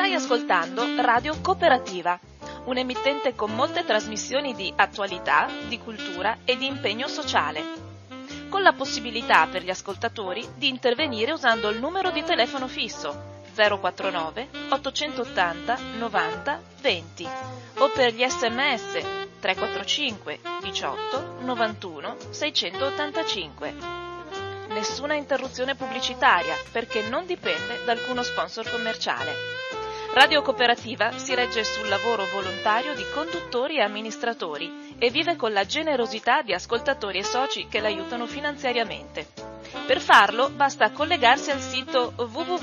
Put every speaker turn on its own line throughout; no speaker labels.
Stai ascoltando Radio Cooperativa, un emittente con molte trasmissioni di attualità, di cultura e di impegno sociale, con la possibilità per gli ascoltatori di intervenire usando il numero di telefono fisso 049 880 90 20 o per gli SMS 345 18 91 685. Nessuna interruzione pubblicitaria perché non dipende da alcuno sponsor commerciale. Radio Cooperativa si regge sul lavoro volontario di conduttori e amministratori e vive con la generosità di ascoltatori e soci che l'aiutano finanziariamente. Per farlo basta collegarsi al sito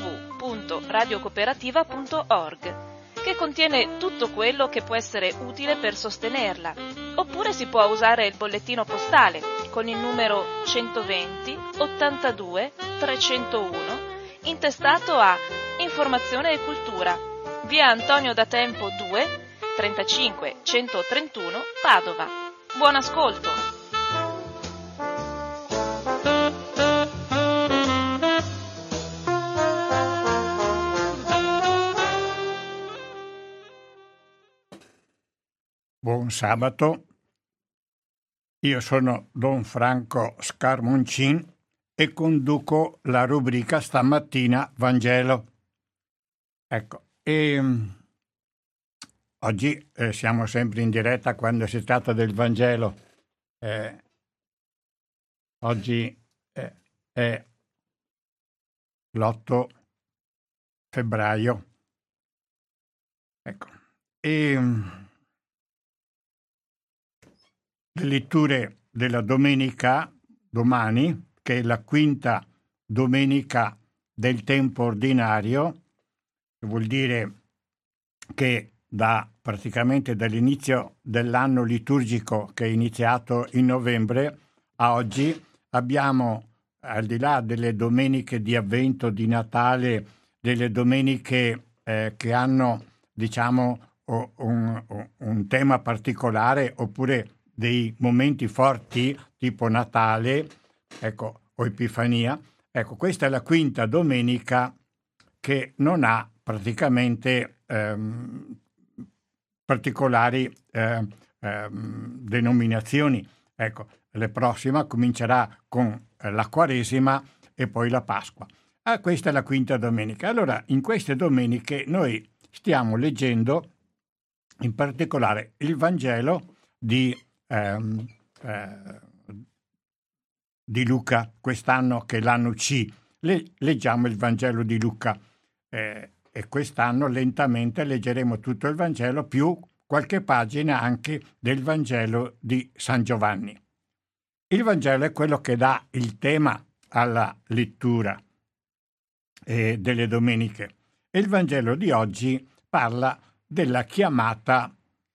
www.radiocooperativa.org, che contiene tutto quello che può essere utile per sostenerla, oppure si può usare il bollettino postale con il numero 120 82 301 intestato a Informazione e Cultura, via Antonio da Tempo 2 35 131 Padova. Buon ascolto!
Buon sabato, io sono Don Franco Scarmoncin e conduco la rubrica stamattina Vangelo. Ecco, oggi siamo sempre in diretta quando si tratta del Vangelo. Oggi è l'8 febbraio. Ecco, le letture della domenica, domani, che è la quinta domenica del tempo ordinario, vuol dire che praticamente dall'inizio dell'anno liturgico che è iniziato in novembre a oggi abbiamo, al di là delle domeniche di Avvento, di Natale, delle domeniche che hanno, diciamo, un tema particolare oppure dei momenti forti tipo Natale, ecco, o Epifania. Ecco, questa è la quinta domenica che non ha praticamente particolari denominazioni. Ecco, la prossima comincerà con la Quaresima e poi la Pasqua. Questa è la quinta domenica. Allora, in queste domeniche noi stiamo leggendo in particolare il Vangelo di Luca, quest'anno che è l'anno C. Leggiamo il Vangelo di Luca e quest'anno lentamente leggeremo tutto il Vangelo più qualche pagina anche del Vangelo di San Giovanni. Il Vangelo è quello che dà il tema alla lettura delle domeniche e il Vangelo di oggi parla della chiamata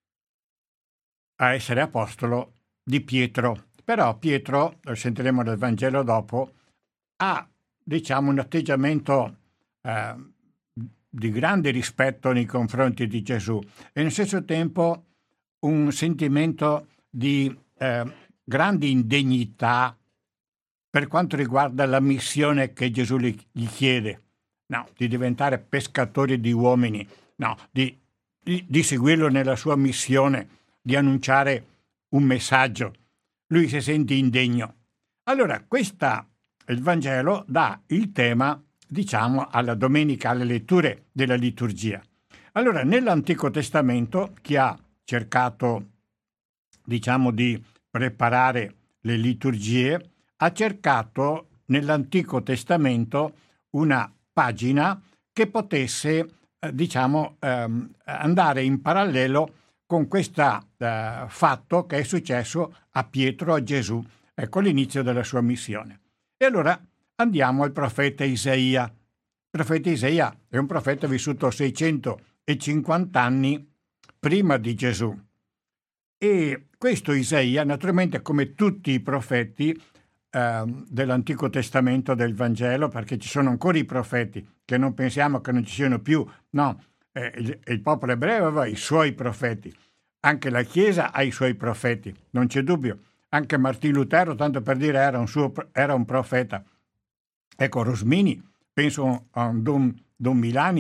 a essere apostolo di Pietro. Però Pietro, lo sentiremo nel Vangelo dopo, ha, diciamo, un atteggiamento di grande rispetto nei confronti di Gesù e allo stesso tempo un sentimento di grande indegnità per quanto riguarda la missione che Gesù gli chiede. No, di diventare pescatori di uomini, no, di seguirlo nella sua missione, di annunciare un messaggio. Lui si sente indegno. Allora, il Vangelo dà il tema, diciamo, alla domenica, alle letture della liturgia. Allora, nell'Antico Testamento, chi ha cercato, diciamo, di preparare le liturgie, ha cercato nell'Antico Testamento una pagina che potesse, diciamo, andare in parallelo con questo fatto che è successo a Pietro, a Gesù, ecco l'inizio della sua missione. E allora andiamo al profeta Isaia. Il profeta Isaia è un profeta vissuto 650 anni prima di Gesù. E questo Isaia, naturalmente, come tutti i profeti dell'Antico Testamento del Vangelo, perché ci sono ancora i profeti, che non pensiamo che non ci siano più, no, il popolo ebreo aveva i suoi profeti, anche la Chiesa ha i suoi profeti, non c'è dubbio. Anche Martino Lutero, tanto per dire, era un profeta. Ecco, Rosmini, penso a un Don Milani,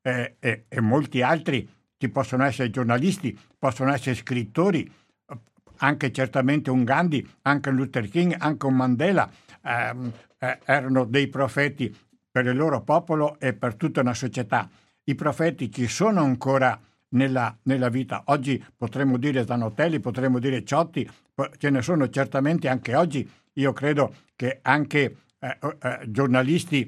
e molti altri, ci possono essere giornalisti, possono essere scrittori, anche certamente un Gandhi, anche un Luther King, anche un Mandela, erano dei profeti per il loro popolo e per tutta una società. I profeti ci sono ancora nella vita. Oggi potremmo dire Zanotelli, potremmo dire Ciotti, ce ne sono certamente anche oggi. Io credo che anche giornalisti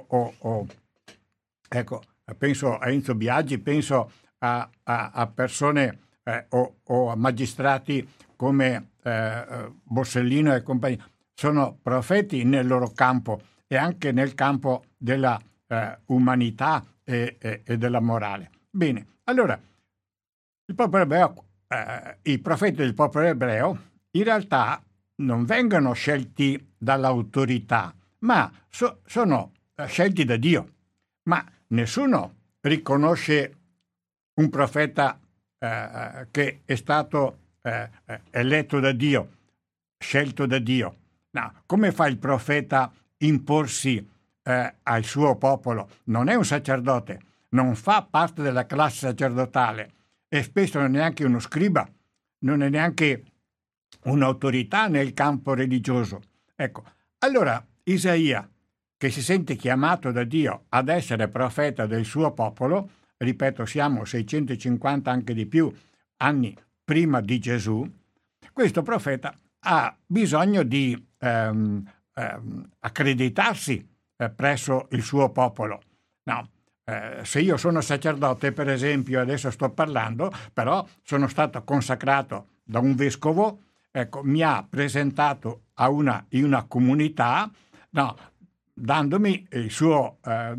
ecco, penso a Enzo Biagi, penso a persone o a magistrati come Borsellino e compagnia, sono profeti nel loro campo e anche nel campo della umanità e della morale. Bene, allora il popolo ebreo, i profeti del popolo ebreo in realtà non vengono scelti dall'autorità, ma sono scelti da Dio. Ma nessuno riconosce un profeta che è stato eletto da Dio, scelto da Dio. No, come fa il profeta imporsi al suo popolo? Non è un sacerdote, non fa parte della classe sacerdotale e spesso non è neanche uno scriba, non è neanche un'autorità nel campo religioso. Ecco, allora Isaia, che si sente chiamato da Dio ad essere profeta del suo popolo, ripeto, siamo 650, anche di più, anni prima di Gesù, questo profeta ha bisogno di accreditarsi presso il suo popolo. No, se io sono sacerdote, per esempio, adesso sto parlando, però sono stato consacrato da un vescovo, ecco, mi ha presentato in una comunità, no, dandomi il suo,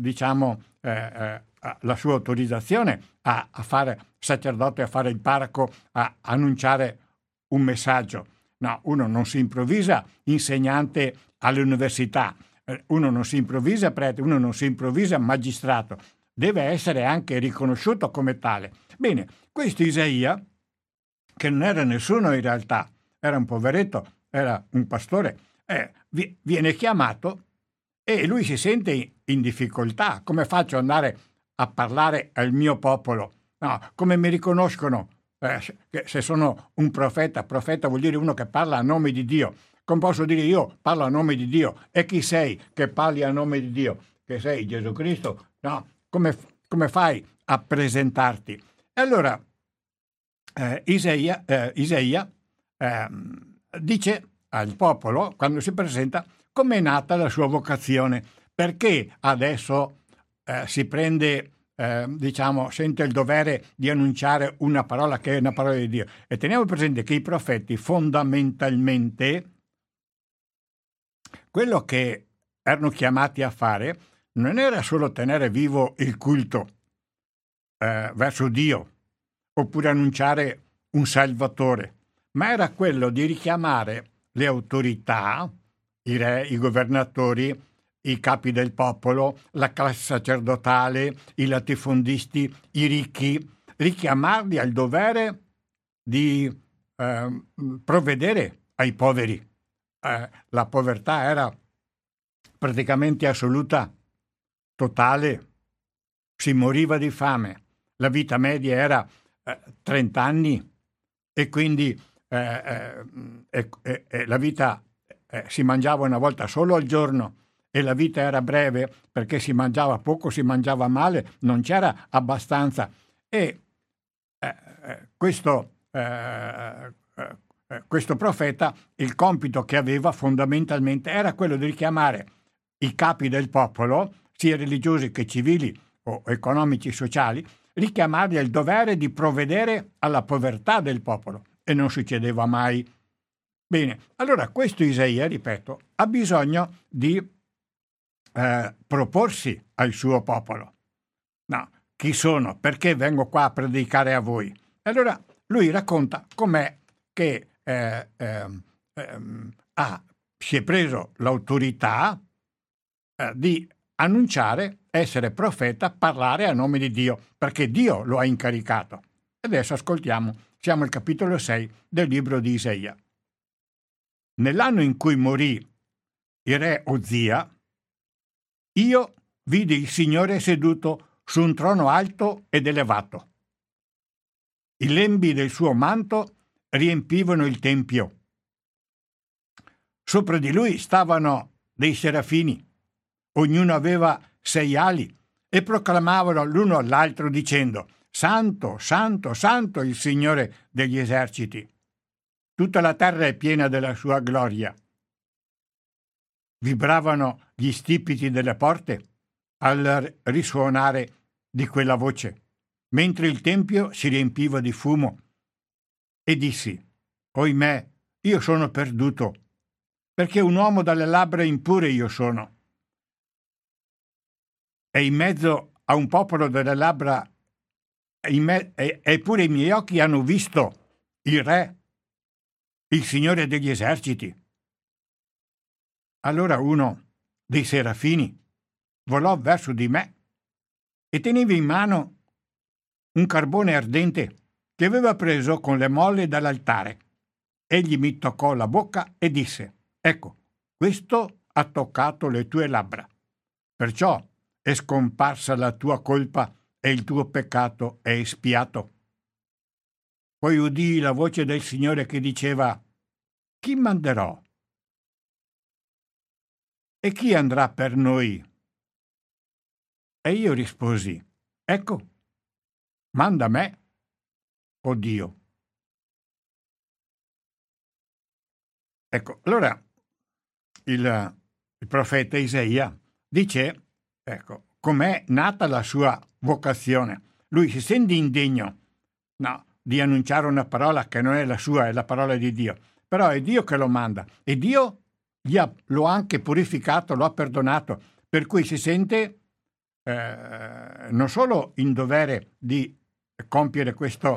la sua autorizzazione a fare sacerdote, a fare il parroco, a annunciare un messaggio. No, uno non si improvvisa insegnante all'università, uno non si improvvisa prete, uno non si improvvisa magistrato, deve essere anche riconosciuto come tale. Bene, questo Isaia, che non era nessuno in realtà, era un poveretto, era un pastore, viene chiamato e lui si sente in difficoltà. Come faccio ad andare a parlare al mio popolo? No, come mi riconoscono se sono un profeta? Profeta vuol dire uno che parla a nome di Dio. Come posso dire io parlo a nome di Dio? E chi sei che parli a nome di Dio? Che sei Gesù Cristo? No, come fai a presentarti? E allora Isaia dice al popolo, quando si presenta, come è nata la sua vocazione, perché adesso si prende, sente il dovere di annunciare una parola che è una parola di Dio. E teniamo presente che i profeti fondamentalmente quello che erano chiamati a fare non era solo tenere vivo il culto verso Dio, oppure annunciare un Salvatore, ma era quello di richiamare le autorità, i re, i governatori, i capi del popolo, la classe sacerdotale, i latifondisti, i ricchi, richiamarli al dovere di provvedere ai poveri. La povertà era praticamente assoluta, totale, si moriva di fame, la vita media era 30 anni e quindi la vita si mangiava una volta solo al giorno e la vita era breve perché si mangiava poco, si mangiava male, non c'era abbastanza e questo profeta, il compito che aveva fondamentalmente era quello di richiamare i capi del popolo, sia religiosi che civili o economici sociali, richiamarli al dovere di provvedere alla povertà del popolo, e non succedeva mai. Bene, allora questo Isaia, ripeto, ha bisogno di proporsi al suo popolo. No, chi sono? Perché vengo qua a predicare a voi? Allora lui racconta com'è che si è preso l'autorità di annunciare, essere profeta, parlare a nome di Dio, perché Dio lo ha incaricato. Adesso ascoltiamo, siamo al capitolo 6 del libro di Isaia. Nell'anno in cui morì il re Ozia, io vidi il Signore seduto su un trono alto ed elevato. I lembi del suo manto riempivano il tempio. Sopra di lui stavano dei serafini, ognuno aveva 6 ali, e proclamavano l'uno all'altro dicendo: Santo, Santo, Santo il Signore degli eserciti. Tutta la terra è piena della sua gloria. Vibravano gli stipiti delle porte al risuonare di quella voce, mentre il tempio si riempiva di fumo. E dissi: Oimè, io sono perduto, perché un uomo dalle labbra impure io sono. E in mezzo a un popolo delle labbra, eppure i miei occhi hanno visto il Re, il Signore degli eserciti. Allora uno dei serafini volò verso di me e teneva in mano un carbone ardente che aveva preso con le molle dall'altare. Egli mi toccò la bocca e disse: Ecco, questo ha toccato le tue labbra. Perciò è scomparsa la tua colpa e il tuo peccato è espiato. Poi udii la voce del Signore che diceva: Chi manderò? E chi andrà per noi? E io risposi: Ecco, manda me, o Dio. Ecco, allora il profeta Isaia dice, ecco, com'è nata la sua vocazione. Lui si sente indegno, no, di annunciare una parola che non è la sua, è la parola di Dio. Però è Dio che lo manda e Dio lo ha anche purificato, lo ha perdonato, per cui si sente non solo in dovere di compiere questo,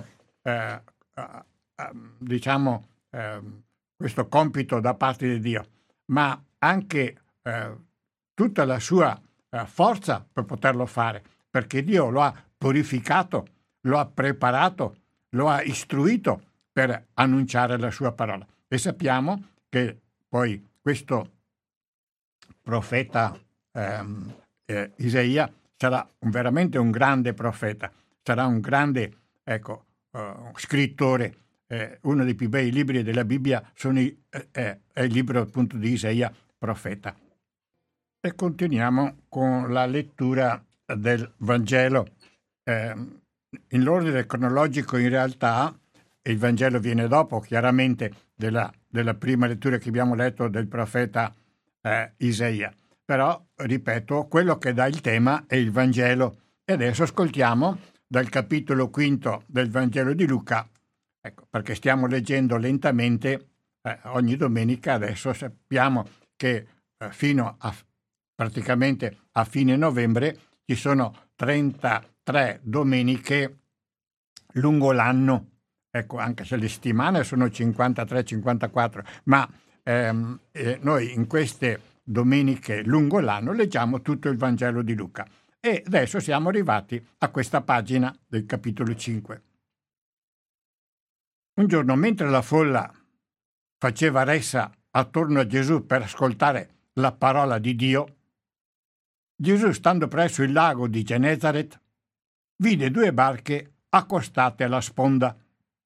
questo compito da parte di Dio, ma anche tutta la sua forza per poterlo fare, perché Dio lo ha purificato, lo ha preparato, lo ha istruito per annunciare la sua parola. E sappiamo che poi questo profeta Isaia sarà veramente un grande profeta, sarà un grande scrittore. Uno dei più bei libri della Bibbia è il libro appunto di Isaia, profeta. E continuiamo con la lettura del Vangelo. In l'ordine cronologico in realtà il Vangelo viene dopo, chiaramente, della prima lettura che abbiamo letto del profeta Isaia. Però, ripeto, quello che dà il tema è il Vangelo. E adesso ascoltiamo dal capitolo 5 del Vangelo di Luca, ecco, perché stiamo leggendo lentamente ogni domenica. Adesso sappiamo che fino a praticamente a fine novembre ci sono 33 domeniche lungo l'anno. Ecco, anche se le settimane sono 53-54, ma noi in queste domeniche lungo l'anno leggiamo tutto il Vangelo di Luca. E adesso siamo arrivati a questa pagina del capitolo 5. Un giorno, mentre la folla faceva ressa attorno a Gesù per ascoltare la parola di Dio, Gesù, stando presso il lago di Genesaret, vide 2 barche accostate alla sponda,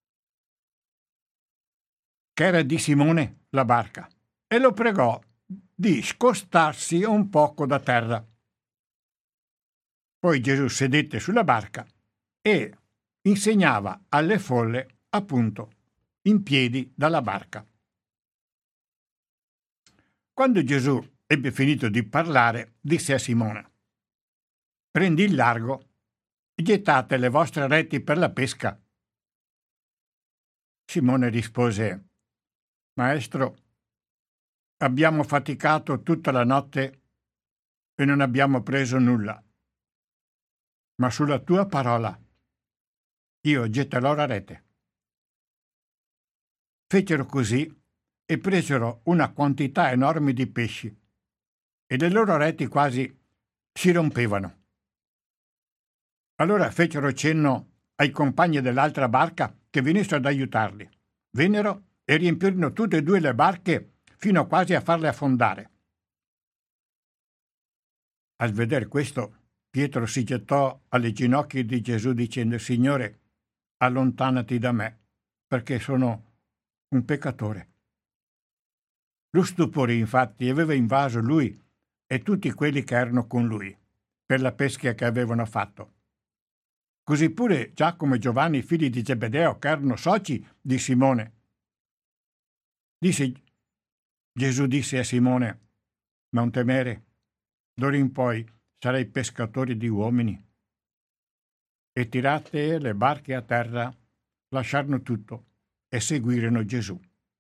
che era di Simone la barca, e lo pregò di scostarsi un poco da terra. Poi Gesù sedette sulla barca e insegnava alle folle appunto in piedi dalla barca. Quando Gesù ebbe finito di parlare, disse a Simone: Prendi il largo e gettate le vostre reti per la pesca. Simone rispose: Maestro, abbiamo faticato tutta la notte e non abbiamo preso nulla. Ma sulla tua parola io getterò la rete. Fecero così e presero una quantità enorme di pesci, e le loro reti quasi si rompevano. Allora fecero cenno ai compagni dell'altra barca che venissero ad aiutarli. Vennero e riempirono tutte e 2 le barche fino quasi a farle affondare. Al veder questo, Pietro si gettò alle ginocchia di Gesù dicendo: Signore, allontanati da me, perché sono un peccatore. Lo stupore, infatti, aveva invaso lui e tutti quelli che erano con lui, per la pesca che avevano fatto. Così pure Giacomo e Giovanni, figli di Zebedeo, che erano soci di Simone. Gesù disse a Simone: non temere, d'ora in poi sarai pescatori di uomini. E tirate le barche a terra, lasciarono tutto e seguirono Gesù.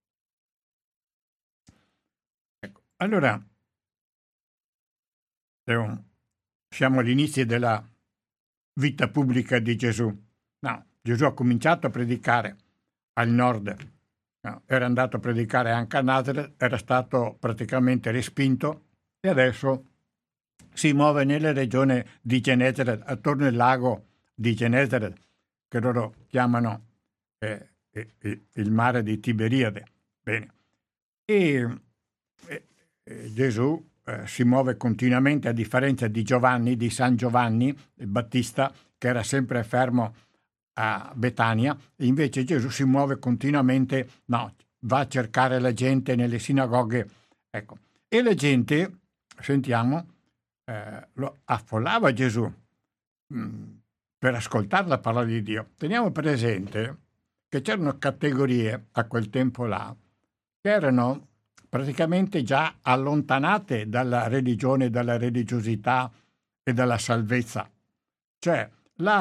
Ecco, allora siamo all'inizio della vita pubblica di Gesù. No, Gesù ha cominciato a predicare al nord. No, era andato a predicare anche a Nazareth, era stato praticamente respinto e adesso si muove nella regione di Genesaret, attorno al lago di Genesaret, che loro chiamano il mare di Tiberiade. Bene. E Gesù si muove continuamente, a differenza di Giovanni, di San Giovanni il Battista, che era sempre fermo a Betania. Invece Gesù si muove continuamente, va a cercare la gente nelle sinagoghe, ecco. E la gente, sentiamo, lo affollava Gesù per ascoltare la parola di Dio. Teniamo presente che c'erano categorie a quel tempo là che erano praticamente già allontanate dalla religione, dalla religiosità e dalla salvezza. Cioè,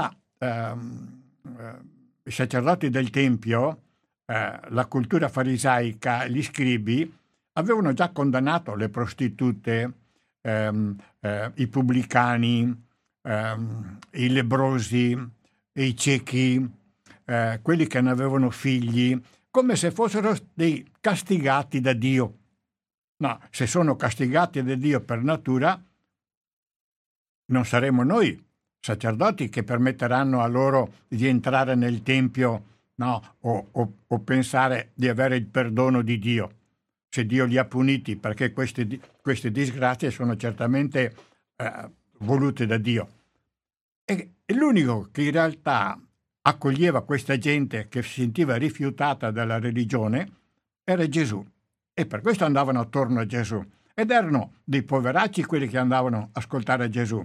i sacerdoti del Tempio, la cultura farisaica, gli scribi, avevano già condannato le prostitute, i pubblicani, i lebbrosi, i ciechi, quelli che non avevano figli, come se fossero dei castigati da Dio. No, se sono castigati da Dio per natura, non saremo noi sacerdoti che permetteranno a loro di entrare nel Tempio, no, o pensare di avere il perdono di Dio, se Dio li ha puniti, perché queste disgrazie sono certamente volute da Dio. E l'unico che in realtà accoglieva questa gente che si sentiva rifiutata dalla religione era Gesù, e per questo andavano attorno a Gesù, ed erano dei poveracci quelli che andavano a ascoltare Gesù.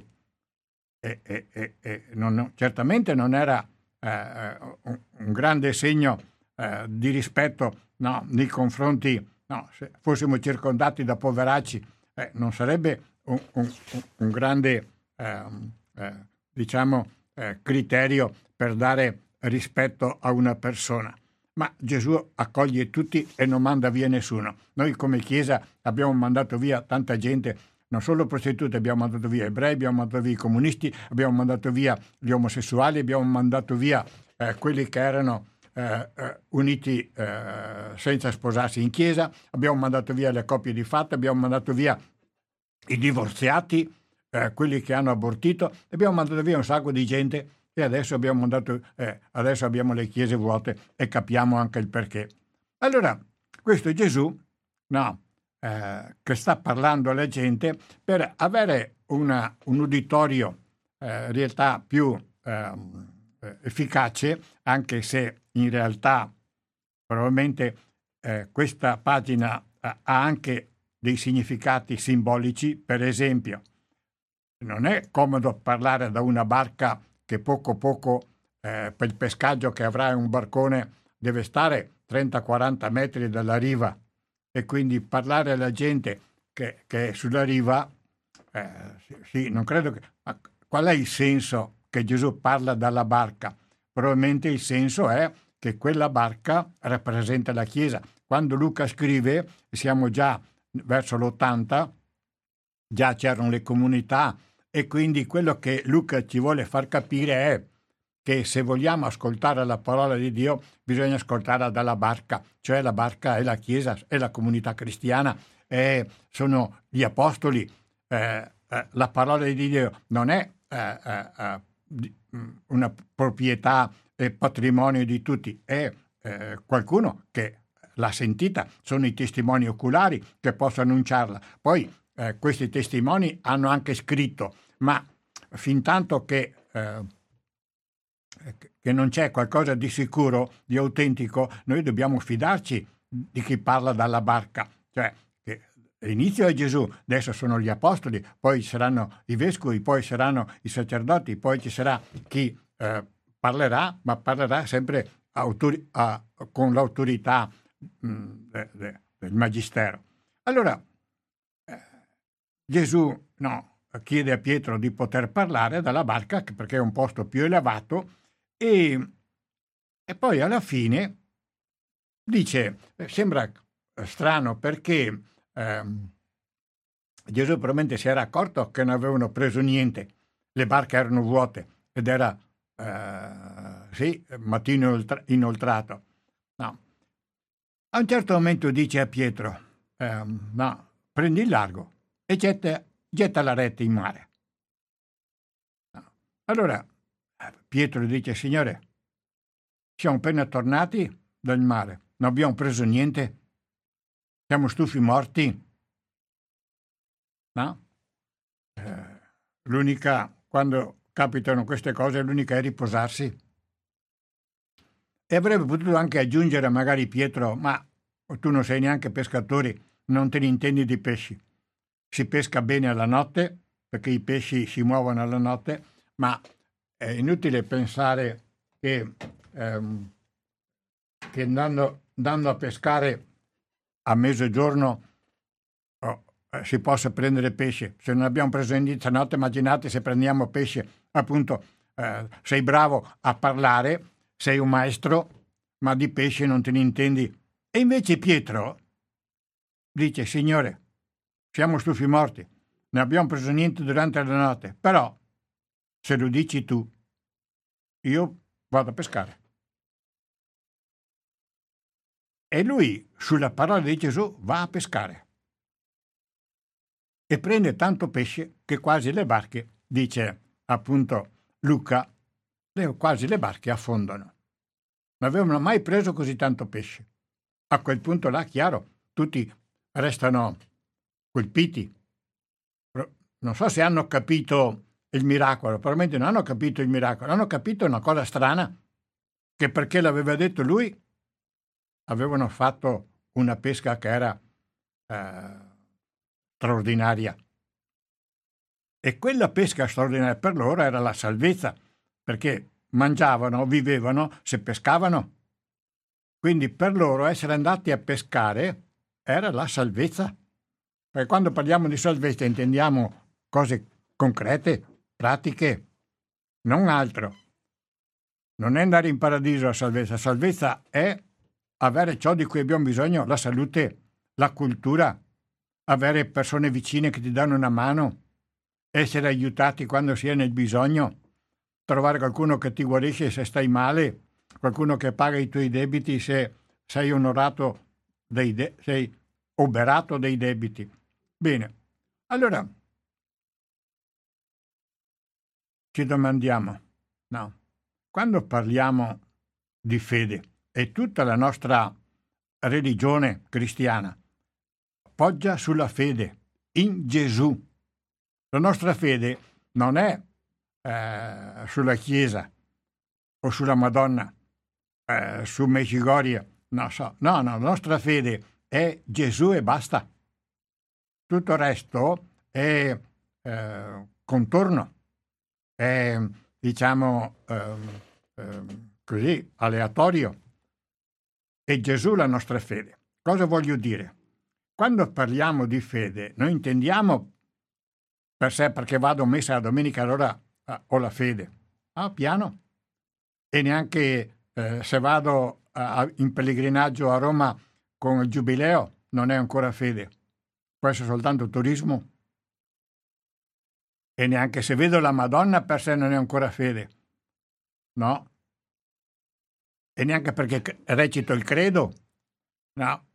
Certamente non era un grande segno di rispetto, no, nei confronti, no, se fossimo circondati da poveracci, non sarebbe un grande criterio per dare rispetto a una persona. Ma Gesù accoglie tutti e non manda via nessuno. Noi come Chiesa abbiamo mandato via tanta gente, non solo prostitute, abbiamo mandato via ebrei, abbiamo mandato via i comunisti, abbiamo mandato via gli omosessuali, abbiamo mandato via quelli che erano uniti senza sposarsi in Chiesa, abbiamo mandato via le coppie di fatto, abbiamo mandato via i divorziati, quelli che hanno abortito, abbiamo mandato via un sacco di gente e adesso abbiamo le chiese vuote e capiamo anche il perché. Allora, questo è Gesù, che sta parlando alla gente per avere un uditorio in realtà più efficace, anche se in realtà probabilmente questa pagina ha anche dei significati simbolici. Per esempio, non è comodo parlare da una barca che poco per il pescaggio che avrà un barcone deve stare 30-40 metri dalla riva, e quindi parlare alla gente che è sulla riva, sì, non credo che... Ma qual è il senso che Gesù parla dalla barca? Probabilmente il senso è che quella barca rappresenta la Chiesa. Quando Luca scrive, siamo già verso l'80, già c'erano le comunità, e quindi quello che Luca ci vuole far capire è che se vogliamo ascoltare la parola di Dio bisogna ascoltarla dalla barca, cioè la barca è la Chiesa, è la comunità cristiana, sono gli apostoli. La parola di Dio non è una proprietà e patrimonio di tutti, è qualcuno che l'ha sentita, sono i testimoni oculari che possono annunciarla. Poi questi testimoni hanno anche scritto, ma fin tanto che non c'è qualcosa di sicuro, di autentico, noi dobbiamo fidarci di chi parla dalla barca. Cioè, che l'inizio è Gesù, adesso sono gli apostoli, poi saranno i vescovi, poi saranno i sacerdoti, poi ci sarà chi parlerà, ma parlerà sempre con l'autorità del magistero. Allora, Gesù chiede a Pietro di poter parlare dalla barca perché è un posto più elevato e poi alla fine dice, sembra strano perché Gesù probabilmente si era accorto che non avevano preso niente, le barche erano vuote ed era mattino inoltrato. No. A un certo momento dice a Pietro, prendi il largo e getta la rete in mare. No. Allora Pietro dice, Signore, siamo appena tornati dal mare, non abbiamo preso niente, siamo stufi morti. No? L'unica, quando capitano queste cose, l'unica è riposarsi. E avrebbe potuto anche aggiungere magari Pietro, ma tu non sei neanche pescatore, non te ne intendi di pesci. Si pesca bene alla notte, perché i pesci si muovono alla notte, ma è inutile pensare che andando a pescare a mezzogiorno si possa prendere pesce. Se non abbiamo preso inizio notte, immaginate se prendiamo pesce, appunto, sei bravo a parlare, sei un maestro, ma di pesce non te ne intendi. E invece Pietro dice, Signore, siamo stufi morti, non abbiamo preso niente durante la notte, però se lo dici tu, io vado a pescare. E lui, sulla parola di Gesù, va a pescare. E prende tanto pesce che quasi le barche, dice appunto Luca, quasi le barche affondano. Non avevano mai preso così tanto pesce. A quel punto là, chiaro, tutti restano colpiti. Non so se hanno capito il miracolo, probabilmente non hanno capito il miracolo, hanno capito una cosa strana, che perché l'aveva detto lui, avevano fatto una pesca che era straordinaria. E quella pesca straordinaria per loro era la salvezza, perché mangiavano, vivevano se pescavano. Quindi per loro essere andati a pescare era la salvezza. Perché quando parliamo di salvezza intendiamo cose concrete, pratiche, non altro. Non è andare in paradiso la salvezza. La salvezza è avere ciò di cui abbiamo bisogno, la salute, la cultura, avere persone vicine che ti danno una mano, essere aiutati quando si è nel bisogno, trovare qualcuno che ti guarisce se stai male, qualcuno che paga i tuoi debiti se sei onorato, sei oberato dei debiti. Bene, allora ci domandiamo, no, quando parliamo di fede e tutta la nostra religione cristiana poggia sulla fede in Gesù. La nostra fede non è sulla Chiesa o sulla Madonna, su Medjugorje, no, la nostra fede è Gesù e basta. Tutto il resto è contorno, è diciamo così aleatorio. È Gesù la nostra fede. Cosa voglio dire? Quando parliamo di fede, noi intendiamo per sé perché vado a messa la domenica, allora ho la fede. Piano. E neanche se vado in pellegrinaggio a Roma con il giubileo non è ancora fede. Può essere soltanto turismo. E neanche se vedo la Madonna per sé non è ancora fede. No. E neanche perché recito il credo. No.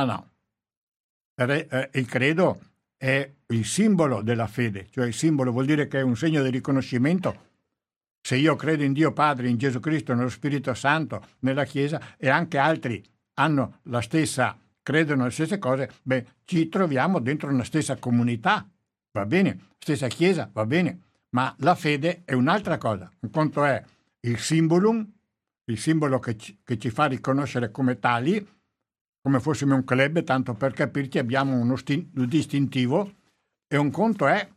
Il credo è il simbolo della fede, cioè il simbolo vuol dire che è un segno di riconoscimento. Se io credo in Dio Padre, in Gesù Cristo, nello Spirito Santo, nella Chiesa, e anche altri hanno la stessa, credono le stesse cose, ci troviamo dentro una stessa comunità, va bene, stessa Chiesa, va bene, ma la fede è un'altra cosa. Un conto è il simbolum, il simbolo che ci fa riconoscere come tali, come fossimo un club, tanto per capirci abbiamo uno distintivo, e un conto è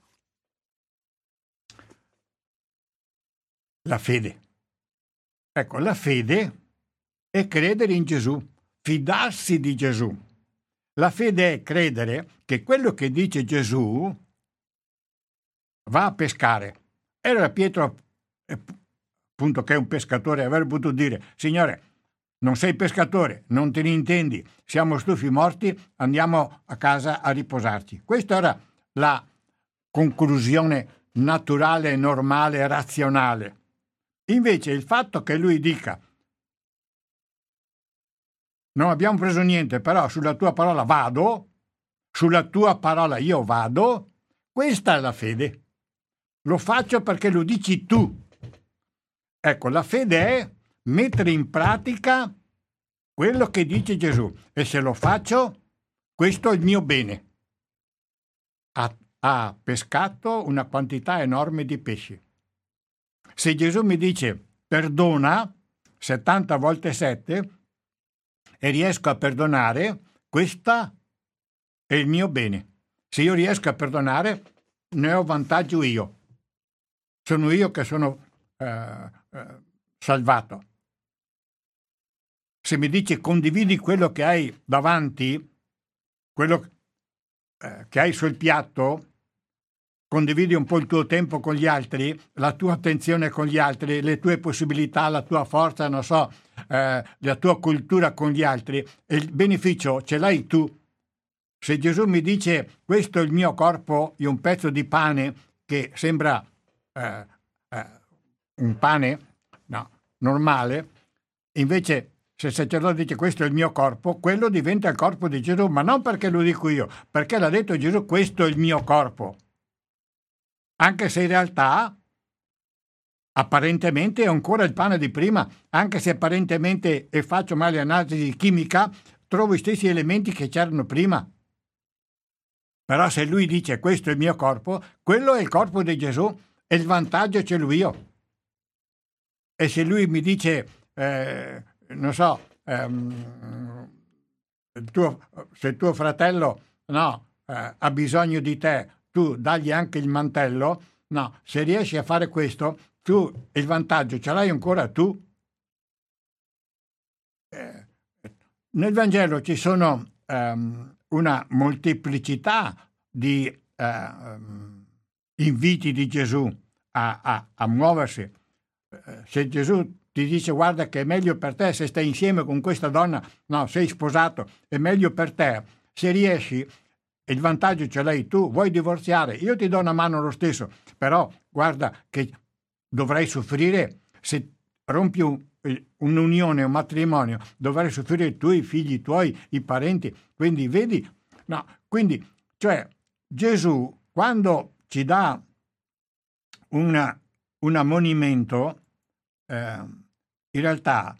la fede. Ecco, la fede è credere in Gesù, fidarsi di Gesù. La fede è credere che quello che dice Gesù va a pescare. Era Pietro, appunto, che è un pescatore, avrebbe potuto dire: Signore, non sei pescatore, non te ne intendi, siamo stufi morti, andiamo a casa a riposarci. Questa era la conclusione naturale, normale, razionale. Invece il fatto che lui dica: non abbiamo preso niente, però sulla tua parola vado, sulla tua parola io vado, questa è la fede. Lo faccio perché lo dici tu. Ecco, la fede è mettere in pratica quello che dice Gesù, e se lo faccio, questo è il mio bene. Ha pescato una quantità enorme di pesci. Se Gesù mi dice perdona 70 volte 7 e riesco a perdonare, questa è il mio bene. Se io riesco a perdonare, ne ho vantaggio io. Sono io che sono salvato. Se mi dici condividi quello che hai davanti, quello che hai sul piatto, condividi un po' il tuo tempo con gli altri, la tua attenzione con gli altri, le tue possibilità, la tua forza, non so, la tua cultura con gli altri, e il beneficio ce l'hai tu. Se Gesù mi dice questo è il mio corpo, e un pezzo di pane che sembra un pane normale, invece se il sacerdote dice questo è il mio corpo, quello diventa il corpo di Gesù, ma non perché lo dico io, perché l'ha detto Gesù, questo è il mio corpo. Anche se in realtà apparentemente è ancora il pane di prima, anche se apparentemente, e faccio male analisi chimica, trovo i stessi elementi che c'erano prima. Però se lui dice questo è il mio corpo, quello è il corpo di Gesù e il vantaggio ce l'ho io. E se lui mi dice, non so, se tuo fratello ha bisogno di te, tu dagli anche il mantello, no, se riesci a fare questo, tu il vantaggio ce l'hai ancora tu. Nel Vangelo ci sono una molteplicità di inviti di Gesù a muoversi. Se Gesù ti dice guarda che è meglio per te se stai insieme con questa donna, no, sei sposato, è meglio per te, se riesci, il vantaggio ce l'hai tu, vuoi divorziare, io ti do una mano lo stesso, però guarda che dovrai soffrire se rompi un'unione, un matrimonio, dovrai soffrire tu, i figli tuoi, i parenti, quindi vedi, no, quindi, cioè Gesù quando ci dà un ammonimento, in realtà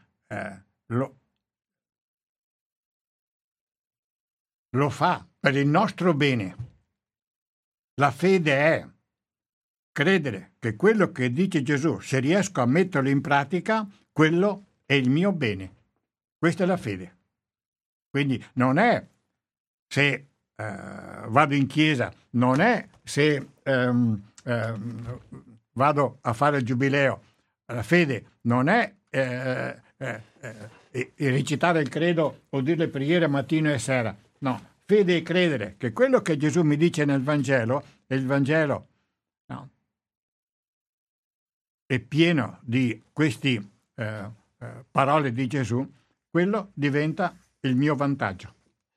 lo fa per il nostro bene. La fede è credere che quello che dice Gesù, se riesco a metterlo in pratica, quello è il mio bene. Questa è la fede. Quindi non è se vado in chiesa, non è se vado a fare il giubileo. La fede non è recitare il credo o dire le preghiere mattino e sera. No, fede è credere che quello che Gesù mi dice nel Vangelo, e il Vangelo è pieno di queste parole di Gesù, quello diventa il mio vantaggio.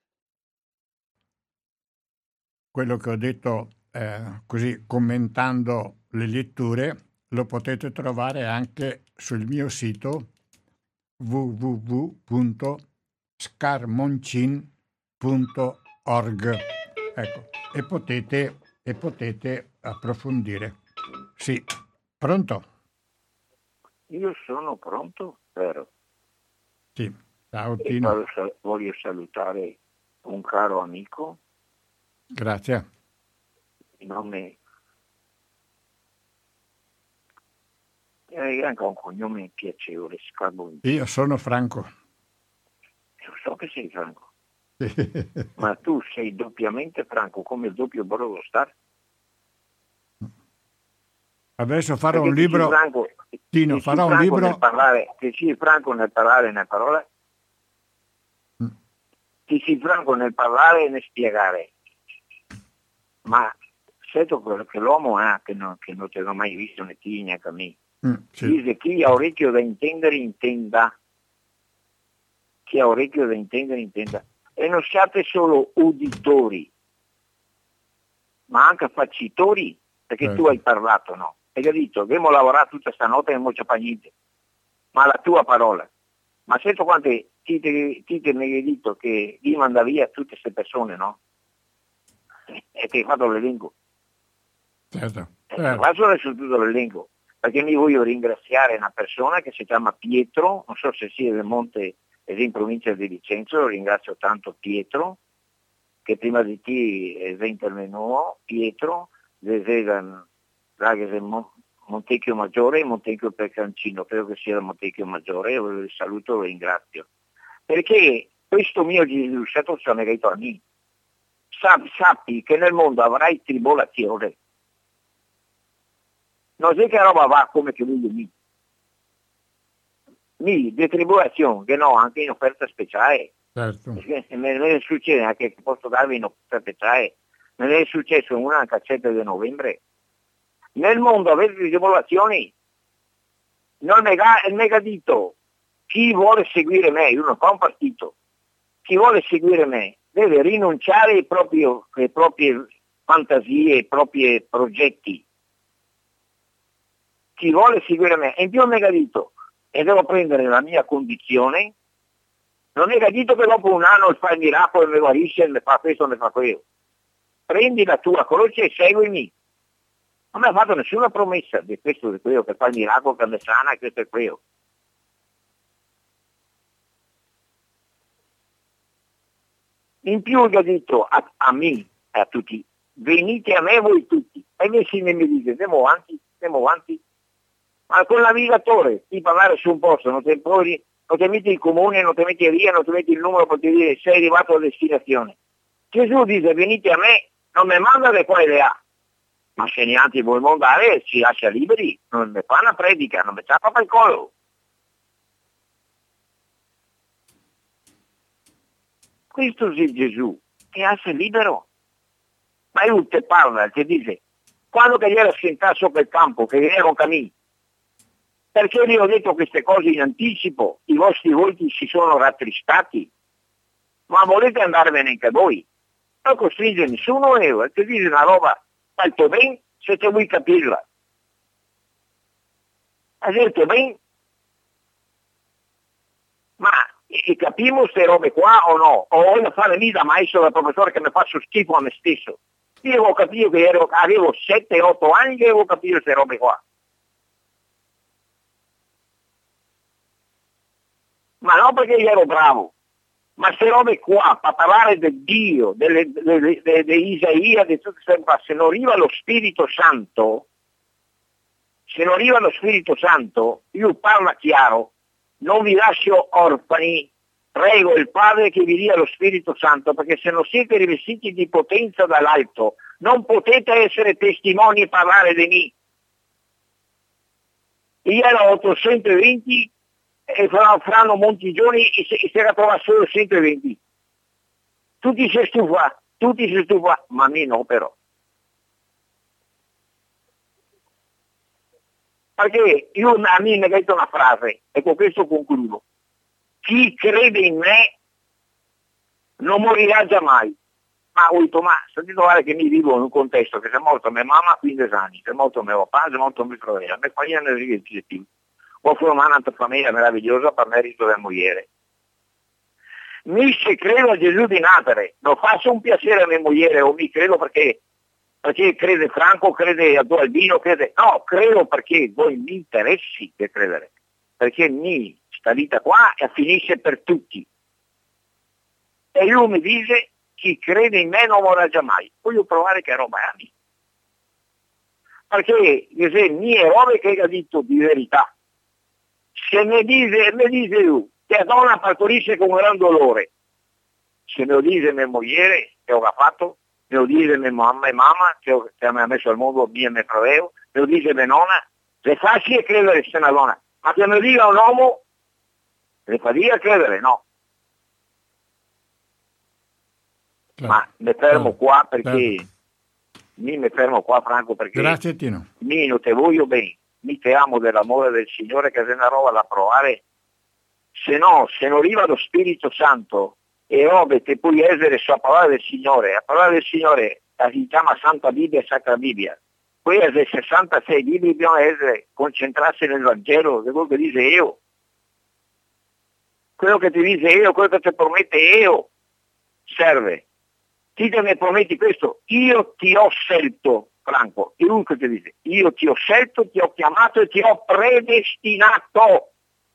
Quello che ho detto così commentando le letture lo potete trovare anche sul mio sito www.scarmoncin.org. Ecco, e potete approfondire. Sì, pronto?
Io sono pronto, vero?
Sì, ciao Tino.
Voglio salutare un caro amico.
Grazie.
Il nome Hai anche un cognome piacevole, Scarboni.
Io sono Franco.
Io so che sei Franco. Ma tu sei doppiamente Franco, come il doppio Borgo Star.
Adesso farò
Perché
un libro. Tino, farò un libro.
Ti sei franco nel parlare e nelle parole. Ti sei franco nel parlare e nel spiegare. Ma sento quello che l'uomo ha, che non te l'ho mai visto né ti neanche a me.
Sì.
Dice chi ha orecchio da intendere intenda. Chi ha orecchio da intendere intenda. E non siate solo uditori, ma anche facitori, perché tu hai parlato, no? Hai detto, abbiamo lavorato tutta stanotte e non c'è fa niente, ma la tua parola. Ma sento quante ti mi hai detto che gli manda via tutte queste persone, no? E ti hai fatto l'elenco.
Certo.
Faccio adesso tutto l'elenco, perché mi voglio ringraziare una persona che si chiama Pietro, non so se sia del Monte ed in provincia di Vicenza, lo ringrazio tanto Pietro, che prima di te è intervenuto, Pietro, desde Montecchio Maggiore e Montecchio Percancino, credo che sia da Montecchio Maggiore, io lo saluto e lo ringrazio. Perché questo mio Gesù stato ci ha detto a me, sappi che nel mondo avrai tribolazione. Non sai che roba va come che voglio me. Mi, di tribolazione, che no, anche in offerta speciale.
Certo.
Perché me ne succede anche che posso darvi in offerta speciale. Me ne è successo una anche al 7 di novembre. Nel mondo avete tribolazioni. Non il megadito. Chi vuole seguire me, io non fa un partito. Chi vuole seguire me deve rinunciare le proprie fantasie, i propri progetti. Chi vuole seguire me, e in più il megadito. E devo prendere la mia condizione, non è detto che dopo un anno fa il miracolo e mi guarisce, mi fa questo, mi fa quello. Prendi la tua croce e seguimi. Non mi ha fatto nessuna promessa di questo, di quello, che fa il miracolo, che mi sana, e questo e quello. In più gli ho detto a me e a tutti, venite a me voi tutti. E invece mi dite, andiamo avanti. Ma con l'avigatore, ti parlare su un posto, non ti metti il comune, non ti metti via, non ti metti il numero per dire sei arrivato a destinazione. Gesù dice venite a me, non mi manda le qua e le ha. Ma se neanche vuoi mandare ci lascia liberi, non mi fa una predica, non mi tappa il collo. Questo è Gesù, che lascia libero. Ma lui ti parla, ti dice, quando che gli era sentato sopra il campo, che era un cammino, perché vi ho detto queste cose in anticipo, i vostri volti si sono rattristati, ma volete andarvene anche voi? Non costringe nessuno, ti dice una roba tanto ben se te vuoi capirla. Hai detto ben? Ma capiamo queste robe qua o no? O voglio fare lì da maestro, da professore che mi faccio schifo a me stesso? Io avevo capito che avevo 7-8 anni che avevo capito queste robe qua. Ma non perché io ero bravo, ma queste robe qua, per parlare del Dio, di Isaia, di tutte queste cose, se non arriva lo Spirito Santo, io parlo chiaro, non vi lascio orfani, prego il Padre che vi dia lo Spirito Santo, perché se non siete rivestiti di potenza dall'alto, non potete essere testimoni e parlare di me. Io ero 820 e faranno molti giorni e si era trovato solo 120. Tutti si stufa, ma a me no però. Perché a me mi ha detto una frase, e con questo concludo. Chi crede in me non morirà già mai. Ma ho detto, ma sentite guarda che mi vivo in un contesto che si è morto mia mamma a 15 anni, si è morto mio papà, si è morto mio fratello, mia famiglia non esiste più. Ho formato una famiglia meravigliosa per merito della moglie. Mi se credo a Gesù di Nazareth, non faccio un piacere a mia moglie o mi credo perché crede Franco, crede a Albino, no, credo perché voi mi interessi di credere, perché sta vita qua e finisce per tutti. E lui mi dice, chi crede in me non morirà già mai. Voglio provare che roba è a me. perché se mi è roba che ha detto di verità. Se mi dice lui che la donna partorisce con un gran dolore, se me lo dice mia moglie che ho fatto, me lo dice mia mamma e mamma che mi ha messo al mondo mia e mio fratello, me lo dice mia nonna, le facile credere se è una donna, ma che me lo dica un uomo, le fa dire credere, no.
Claro.
Ma mi fermo qua perché,
Certo.
mi fermo qua Franco perché
Grazie Tino.
mi non te voglio bene, mi te amo dell'amore del Signore che è una roba da provare, se non arriva lo Spirito Santo e robe che puoi essere sulla parola del Signore, la parola del Signore si chiama Santa Bibbia e Sacra Bibbia, quelle 66 libri bisogna essere concentrarsi nel Vangelo, di quello che dice io, quello che ti dice io, quello che ti promette io, serve. Ti mi prometti questo, io ti ho scelto, Franco, e lui che ti dice, io ti ho scelto, ti ho chiamato e ti ho predestinato.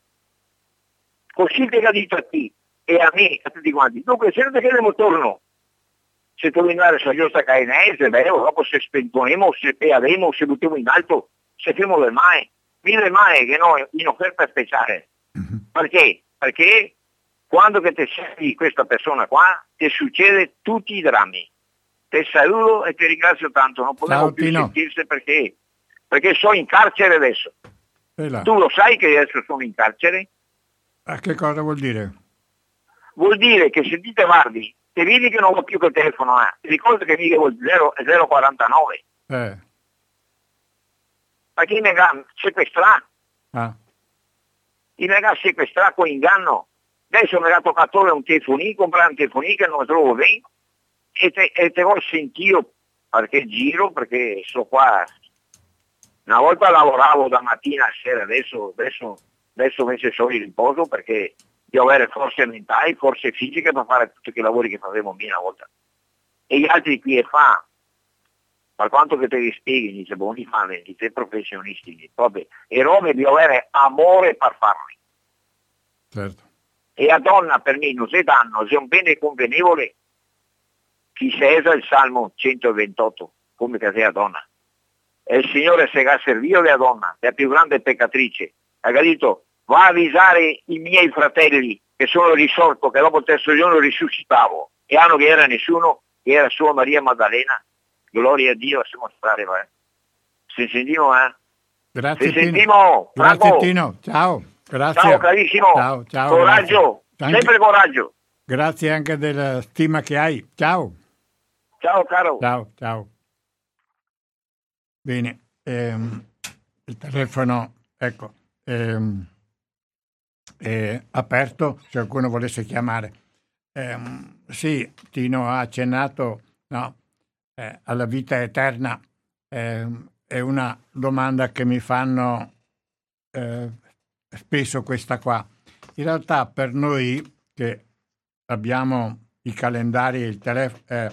Così te l'ha detto a te e a me, a tutti quanti. Dunque, se non ti chiediamo torno, se tu andare sulla giusta cainese, dopo se spentonemo, se pearemo, se buttiamo in alto, se femo le mai, mille mai che noi in offerta speciale. Perché? Perché quando che ti sei questa persona qua, ti succede tutti i drammi. Ti saluto e ti ringrazio tanto, non potevo più sentirsi perché sono in carcere adesso. Tu lo sai che adesso sono in carcere?
Che cosa vuol dire?
Vuol dire che se ti guardi, ti vedi che non ho più che telefono, ti ricordo che mi devo 049. Perché mi ha sequestrato. Mi ha sequestrato con inganno. Adesso mi ha toccato un telefonino, comprare un telefonino che non trovo bene e te vuol sentire perché giro, perché sto qua. Una volta lavoravo da mattina a sera, adesso invece sono in riposo perché devo avere forze mentali, forze fisiche per fare tutti quei lavori che facevamo una volta. E gli altri qui per quanto che te li spieghi, dice buoni fanno, dice professionisti, proprio, e robe devo avere amore per farli.
Certo.
E a donna per me non si danno, se un bene convenevole, chi sesa il Salmo 128, come che sia donna. E il Signore se ha servito della donna, la più grande peccatrice, ha detto, va a avvisare i miei fratelli che sono risorto, che dopo il terzo giorno risuscitavo, e hanno che era nessuno, che era solo Maria Maddalena, gloria a Dio, lasciamo stare, Se sentiamo,
Grazie
Se sentiamo,
grazie Tino, ciao. Grazie.
Ciao carissimo,
ciao,
coraggio,
grazie.
sempre coraggio.
Grazie anche della stima che hai, ciao.
Ciao caro.
Ciao. Bene, il telefono, ecco, è aperto se qualcuno volesse chiamare. Sì, Tino ha accennato alla vita eterna, è una domanda che mi fanno spesso questa qua. In realtà per noi che abbiamo i calendari, il telefono,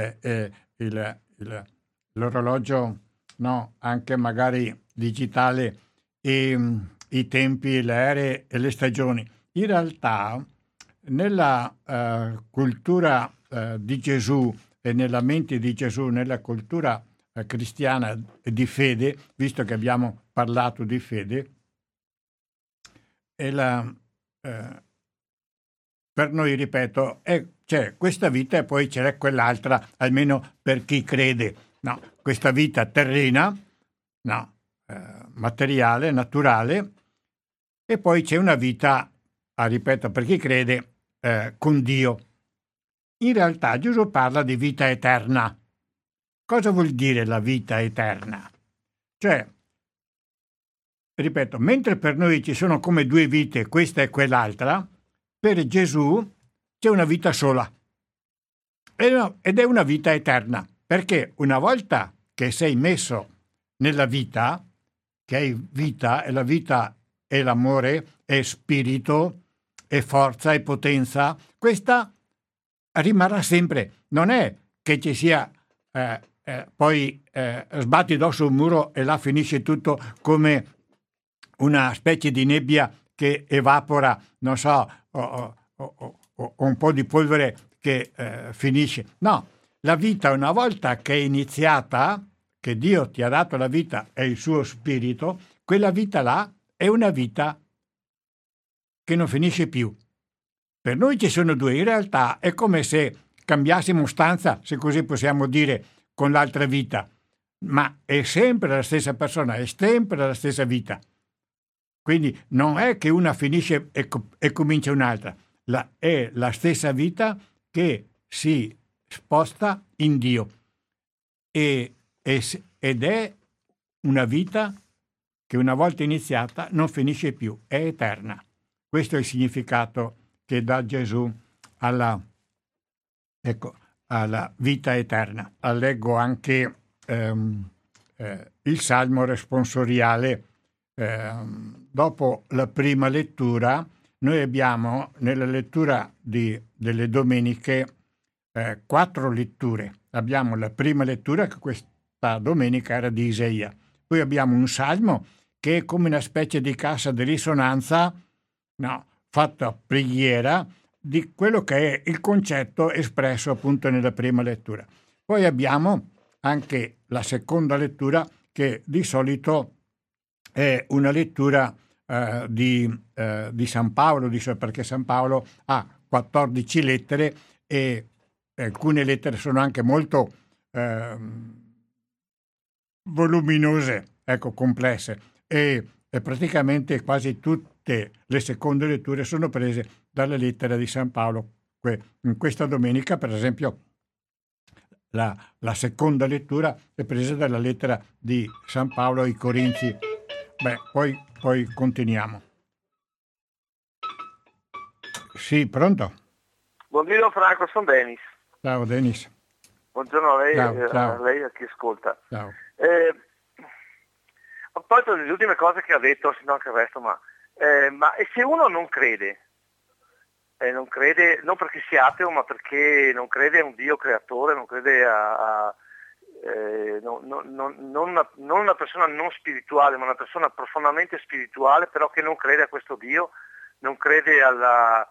l'orologio, no, anche magari digitale, e i tempi, le ere e le stagioni. In realtà nella cultura di Gesù e nella mente di Gesù, nella cultura cristiana di fede, visto che abbiamo parlato di fede, per noi, ripeto, c'è questa vita e poi c'è quell'altra, almeno per chi crede. No, questa vita terrena, materiale, naturale, e poi c'è una vita, ripeto, per chi crede, con Dio. In realtà Gesù parla di vita eterna. Cosa vuol dire la vita eterna? Cioè, ripeto, mentre per noi ci sono come due vite, questa e quell'altra, per Gesù c'è una vita sola. Ed è una vita eterna, perché una volta che sei messo nella vita, che hai vita, e la vita è l'amore, è spirito, è forza, è potenza, questa rimarrà sempre. Non è che ci sia poi sbatti addosso un muro e là finisce tutto come una specie di nebbia che evapora, non so, o un po' di polvere che finisce. No, la vita una volta che è iniziata, che Dio ti ha dato la vita e il suo spirito, quella vita là è una vita che non finisce più. Per noi ci sono due, in realtà è come se cambiassimo stanza, se così possiamo dire, con l'altra vita, ma è sempre la stessa persona, è sempre la stessa vita. Quindi non è che una finisce e comincia un'altra, è la stessa vita che si sposta in Dio ed è una vita che una volta iniziata non finisce più, è eterna. Questo è il significato che dà Gesù alla vita eterna. Leggo anche il Salmo responsoriale. Dopo la prima lettura, noi abbiamo nella lettura delle domeniche 4 letture. Abbiamo la prima lettura, che questa domenica era di Isaia. Poi abbiamo un Salmo che è come una specie di cassa di risonanza, fatta preghiera, di quello che è il concetto espresso appunto nella prima lettura. Poi abbiamo anche la seconda lettura, che di solito è una lettura di San Paolo, perché San Paolo ha 14 lettere e alcune lettere sono anche molto voluminose, complesse, e praticamente quasi tutte le seconde letture sono prese dalla lettera di San Paolo. In questa domenica, per esempio, la seconda lettura è presa dalla lettera di San Paolo ai Corinzi. Poi continuiamo. Sì, pronto?
Buongiorno Franco, sono Denis.
Ciao Denis.
Buongiorno a lei,
ciao.
A lei e a chi ascolta.
Ciao.
Ho tolto le ultime cose che ha detto, se no anche il resto, ma e se uno non crede, non crede non perché sia ateo, ma perché non crede a un Dio creatore, non crede non una persona non spirituale, ma una persona profondamente spirituale, però che non crede a questo Dio, non crede alla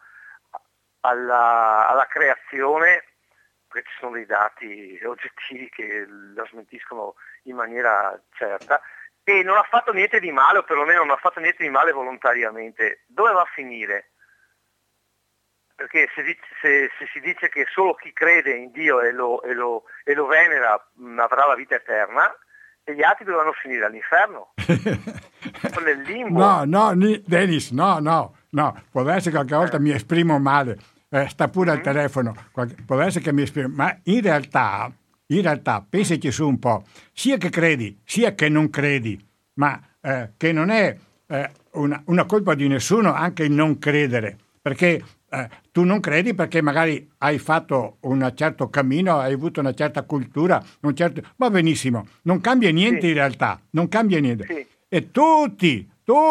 creazione, perché ci sono dei dati oggettivi che la smentiscono in maniera certa, e non ha fatto niente di male, o perlomeno non ha fatto niente di male volontariamente. Dove va a finire? Perché se si dice che solo chi crede in Dio e lo venera avrà la vita eterna, e gli altri dovranno finire all'inferno, nel limbo.
No, Denis, no, può essere che qualche volta mi esprimo male, sta pure al telefono, può essere che mi esprimo, ma in realtà pensaci su un po', sia che credi, sia che non credi, ma che non è una colpa di nessuno anche il non credere, perché tu non credi perché magari hai fatto un certo cammino, hai avuto una certa cultura, va benissimo, non cambia niente in realtà, non cambia niente.
Sì.
E tutti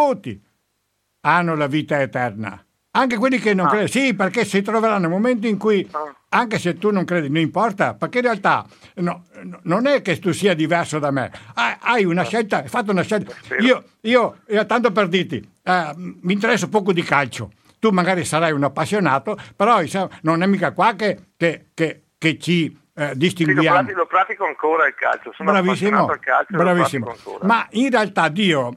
hanno la vita eterna, anche quelli che non credono, sì, perché si troveranno nel momento in cui, anche se tu non credi, non importa, perché in realtà non è che tu sia diverso da me, hai una scelta, hai fatto una scelta. Io tanto per dirti, mi interessa poco di calcio. Tu magari sarai un appassionato, però non è mica qua che ci distinguiamo.
Sì, lo pratico ancora il calcio, sono
bravissimo,
appassionato al calcio,
bravissimo.
lo pratico ancora.
Ma in realtà Dio,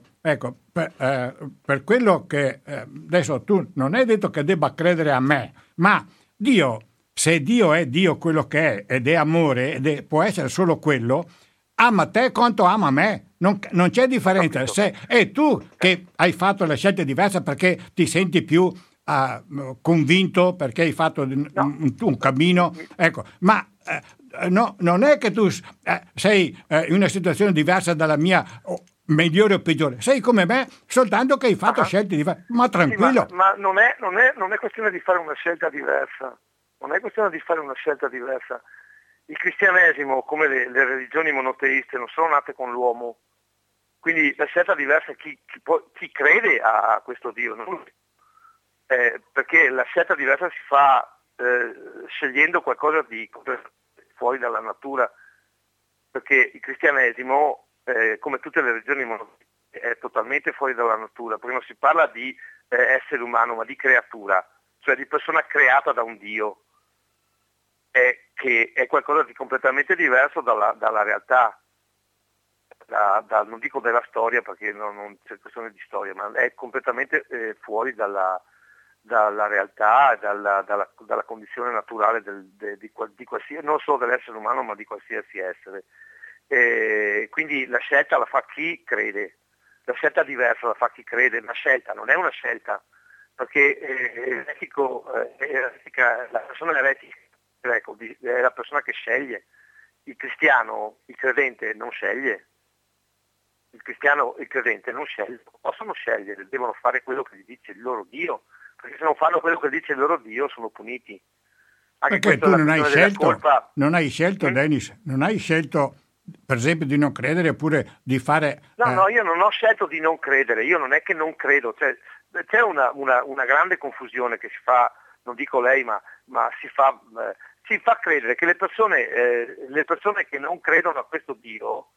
per quello che adesso tu non hai detto che debba credere a me, ma Dio, se Dio è Dio quello che è ed è amore può essere solo quello, ama te quanto ama me. Non c'è differenza. Se è tu che hai fatto la scelta diversa perché ti senti più convinto, perché hai fatto un cammino, ma non è che tu sei in una situazione diversa dalla mia, migliore o peggiore, sei come me, soltanto che hai fatto scelte diverse, ma tranquillo.
Sì, ma non è questione di fare una scelta diversa, non è questione di fare una scelta diversa. Il cristianesimo, come le religioni monoteiste, non sono nate con l'uomo, quindi la scelta diversa è chi crede a questo Dio, non perché la scelta diversa si fa scegliendo qualcosa di fuori dalla natura, perché il cristianesimo, come tutte le religioni monoteiste, è totalmente fuori dalla natura, perché non si parla di essere umano, ma di creatura, cioè di persona creata da un Dio, che è qualcosa di completamente diverso dalla realtà. non dico della storia perché non c'è questione di storia, ma è completamente fuori dalla realtà, dalla condizione naturale di qualsiasi, non solo dell'essere umano ma di qualsiasi essere. Quindi la scelta la fa chi crede, la scelta diversa la fa chi crede, la scelta non è una scelta, perché la persona eretica, ecco, è la persona che sceglie. Il cristiano, il credente non sceglie. Il cristiano e il credente non possono scegliere, devono fare quello che gli dice il loro Dio, perché se non fanno quello che dice il loro Dio sono puniti. Anche
perché tu non hai scelto,
Mm?
Dennis, non hai scelto per esempio di non credere oppure di fare...
No, io non ho scelto di non credere, io non è che non credo, c'è una grande confusione che si fa, non dico lei, ma si fa credere che le persone che non credono a questo Dio,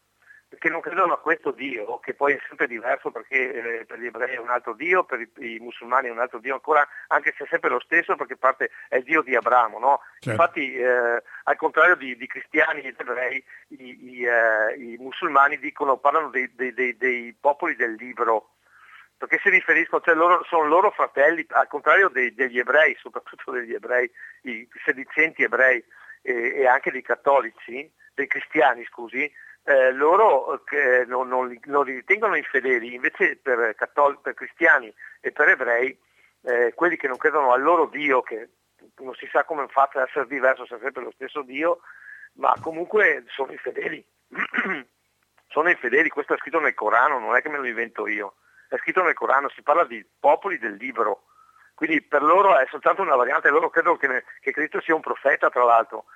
che poi è sempre diverso perché per gli ebrei è un altro Dio, per i musulmani è un altro Dio ancora, anche se è sempre lo stesso perché è il Dio di Abramo, no?
Certo.
Infatti al contrario di cristiani ed ebrei, i musulmani parlano dei popoli del libro, perché si riferiscono, sono loro fratelli, al contrario degli ebrei, soprattutto degli ebrei, i sedicenti ebrei e anche dei cattolici, dei cristiani scusi, loro non li ritengono infedeli, invece per cristiani e per ebrei, quelli che non credono al loro Dio, che non si sa come infatti essere diverso, se è sempre lo stesso Dio, ma comunque sono infedeli. Sono infedeli, questo è scritto nel Corano, non è che me lo invento io, è scritto nel Corano, si parla di popoli del libro, quindi per loro è soltanto una variante, loro credono che Cristo sia un profeta, tra l'altro.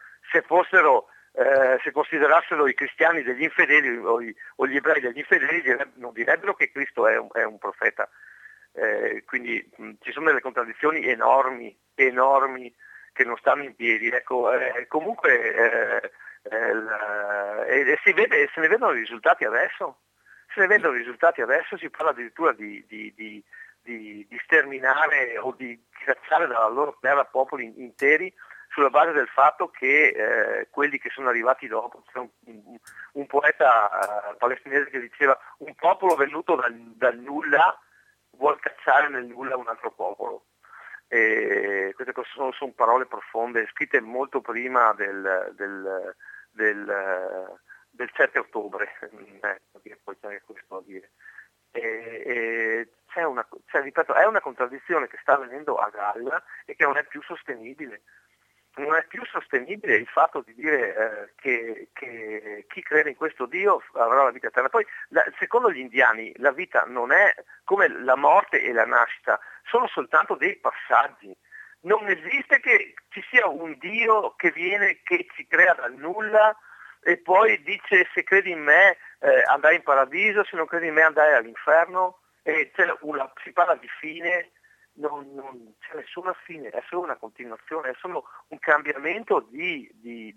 Se considerassero i cristiani degli infedeli o gli ebrei degli infedeli, non direbbero che Cristo è un profeta. Quindi ci sono delle contraddizioni enormi che non stanno in piedi. Ecco, comunque se ne vedono i risultati adesso. Si parla addirittura di sterminare o di cacciare dalla loro terra popoli interi sulla base del fatto che quelli che sono arrivati dopo, c'è un poeta palestinese che diceva: un popolo venuto dal nulla vuol cacciare nel nulla un altro popolo. E queste sono parole profonde, scritte molto prima del 7 ottobre, perché poi c'è questo a dire. Ripeto, è una contraddizione che sta avvenendo a galla e che non è più sostenibile. Non è più sostenibile il fatto di dire che chi crede in questo Dio avrà la vita eterna. Poi, secondo gli indiani, la vita non è come la morte e la nascita, sono soltanto dei passaggi. Non esiste che ci sia un Dio che ci crea dal nulla e poi dice: se credi in me andrai in paradiso, se non credi in me andrai all'inferno, e si parla di fine. Non c'è nessuna fine, è solo una continuazione, è solo un cambiamento di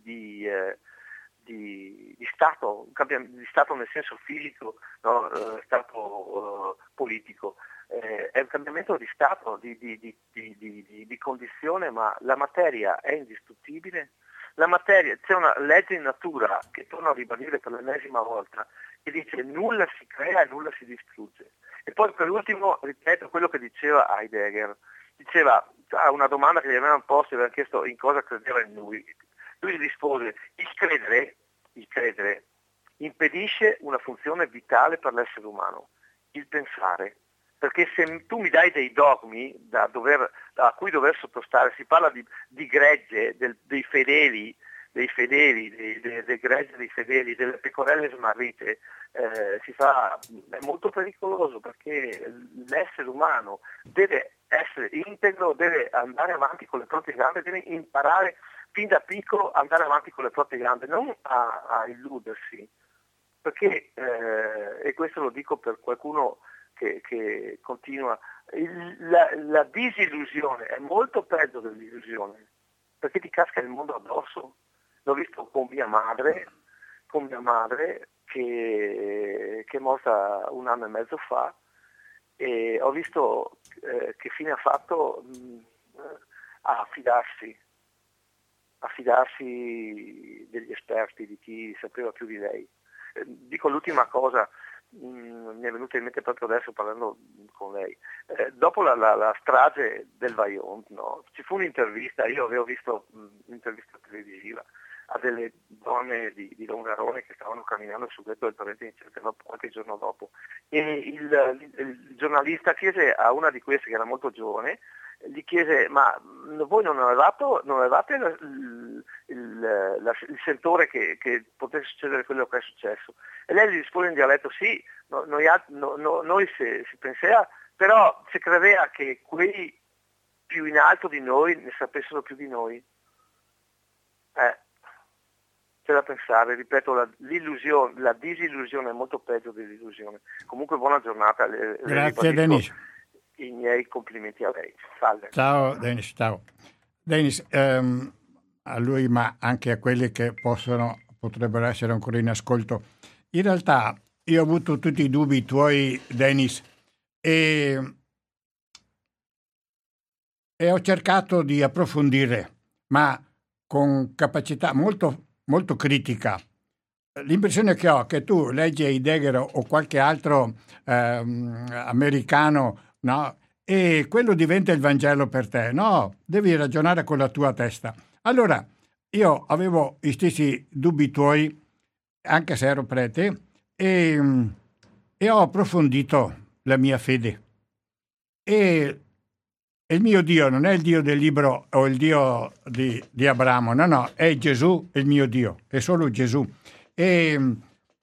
stato, un cambiamento di stato nel senso fisico, no? Stato politico, è un cambiamento di stato, di condizione, ma la materia è indistruttibile. La materia, c'è una legge in natura che torno a ribadire per l'ennesima volta, che dice: nulla si crea e nulla si distrugge. E poi per ultimo ripeto quello che diceva Heidegger. Diceva, a una domanda che gli avevano posto, gli avevano chiesto in cosa credeva in lui. Lui rispose: il credere impedisce una funzione vitale per l'essere umano, il pensare. Perché se tu mi dai dei dogmi a cui dover sottostare, si parla di gregge, dei fedeli, del gregge dei fedeli, delle pecorelle smarrite, è molto pericoloso, perché l'essere umano deve essere integro, deve andare avanti con le proprie gambe, deve imparare fin da piccolo ad andare avanti con le proprie gambe, non a illudersi, perché, e questo lo dico per qualcuno che continua, la disillusione è molto peggio dell'illusione, perché ti casca il mondo addosso. L'ho visto con mia madre che è morta un anno e mezzo fa, e ho visto che fine ha fatto a fidarsi degli esperti, di chi sapeva più di lei. Dico l'ultima cosa, mi è venuta in mente proprio adesso parlando con lei. Dopo la strage del Vajont, no, ci fu un'intervista, io avevo visto un'intervista televisiva a delle donne di Longarone che stavano camminando sul letto del torrente di Certeno qualche giorno dopo, e il giornalista chiese a una di queste, che era molto giovane, gli chiese: ma voi non avevate il sentore che potesse succedere quello che è successo? E lei gli risponde in dialetto: sì, noi si pensava, però si credeva che quei più in alto di noi ne sapessero più di noi. C'è da pensare, ripeto, la disillusione è molto peggio dell'illusione. Comunque buona giornata.
Grazie Denis.
I miei complimenti a lei. Salve.
Ciao Denis, ciao. Denis, a lui, ma anche a quelli che potrebbero essere ancora in ascolto. In realtà io ho avuto tutti i dubbi tuoi, Denis, e ho cercato di approfondire, ma con capacità molto, molto critica. L'impressione che ho è che tu leggi Heidegger o qualche altro americano, no? E quello diventa il Vangelo per te. No, devi ragionare con la tua testa. Allora, io avevo gli stessi dubbi tuoi, anche se ero prete, e ho approfondito la mia fede. E il mio Dio non è il Dio del libro o il Dio di Abramo, no, è Gesù il mio Dio, è solo Gesù. E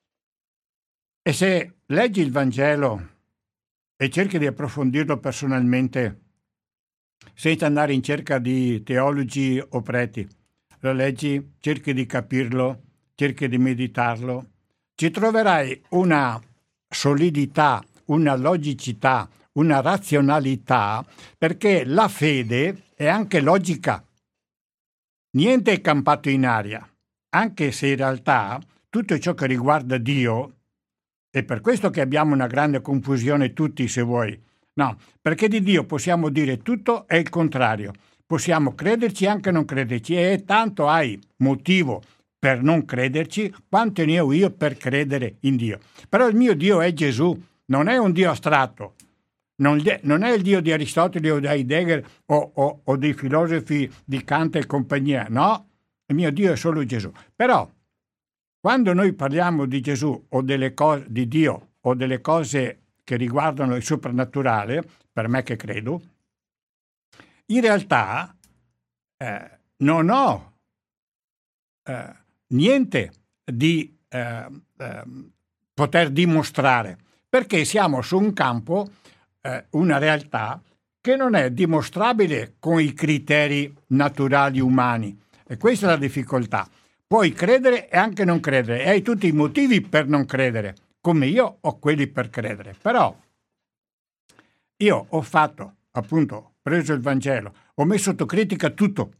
se leggi il Vangelo e cerchi di approfondirlo personalmente, senza andare in cerca di teologi o preti, lo leggi, cerchi di capirlo, cerchi di meditarlo, ci troverai una solidità, una logicità, una razionalità, perché la fede è anche logica. Niente è campato in aria, anche se in realtà tutto ciò che riguarda Dio, è per questo che abbiamo una grande confusione tutti, se vuoi. No, perché di Dio possiamo dire tutto e il contrario. Possiamo crederci e anche non crederci, e tanto hai motivo per non crederci quanto ne ho io per credere in Dio. Però il mio Dio è Gesù, non è un Dio astratto, non è il Dio di Aristotele o di Heidegger o dei filosofi di Kant e compagnia, no, il mio Dio è solo Gesù. Però quando noi parliamo di Gesù o delle cose di Dio o delle cose che riguardano il soprannaturale, per me che credo, in realtà non ho niente di poter dimostrare, perché siamo su un campo, una realtà che non è dimostrabile con i criteri naturali umani, e questa è la difficoltà. Puoi credere e anche non credere, e hai tutti i motivi per non credere, come io ho quelli per credere. Però io ho fatto, appunto, preso il Vangelo, ho messo sotto critica tutto,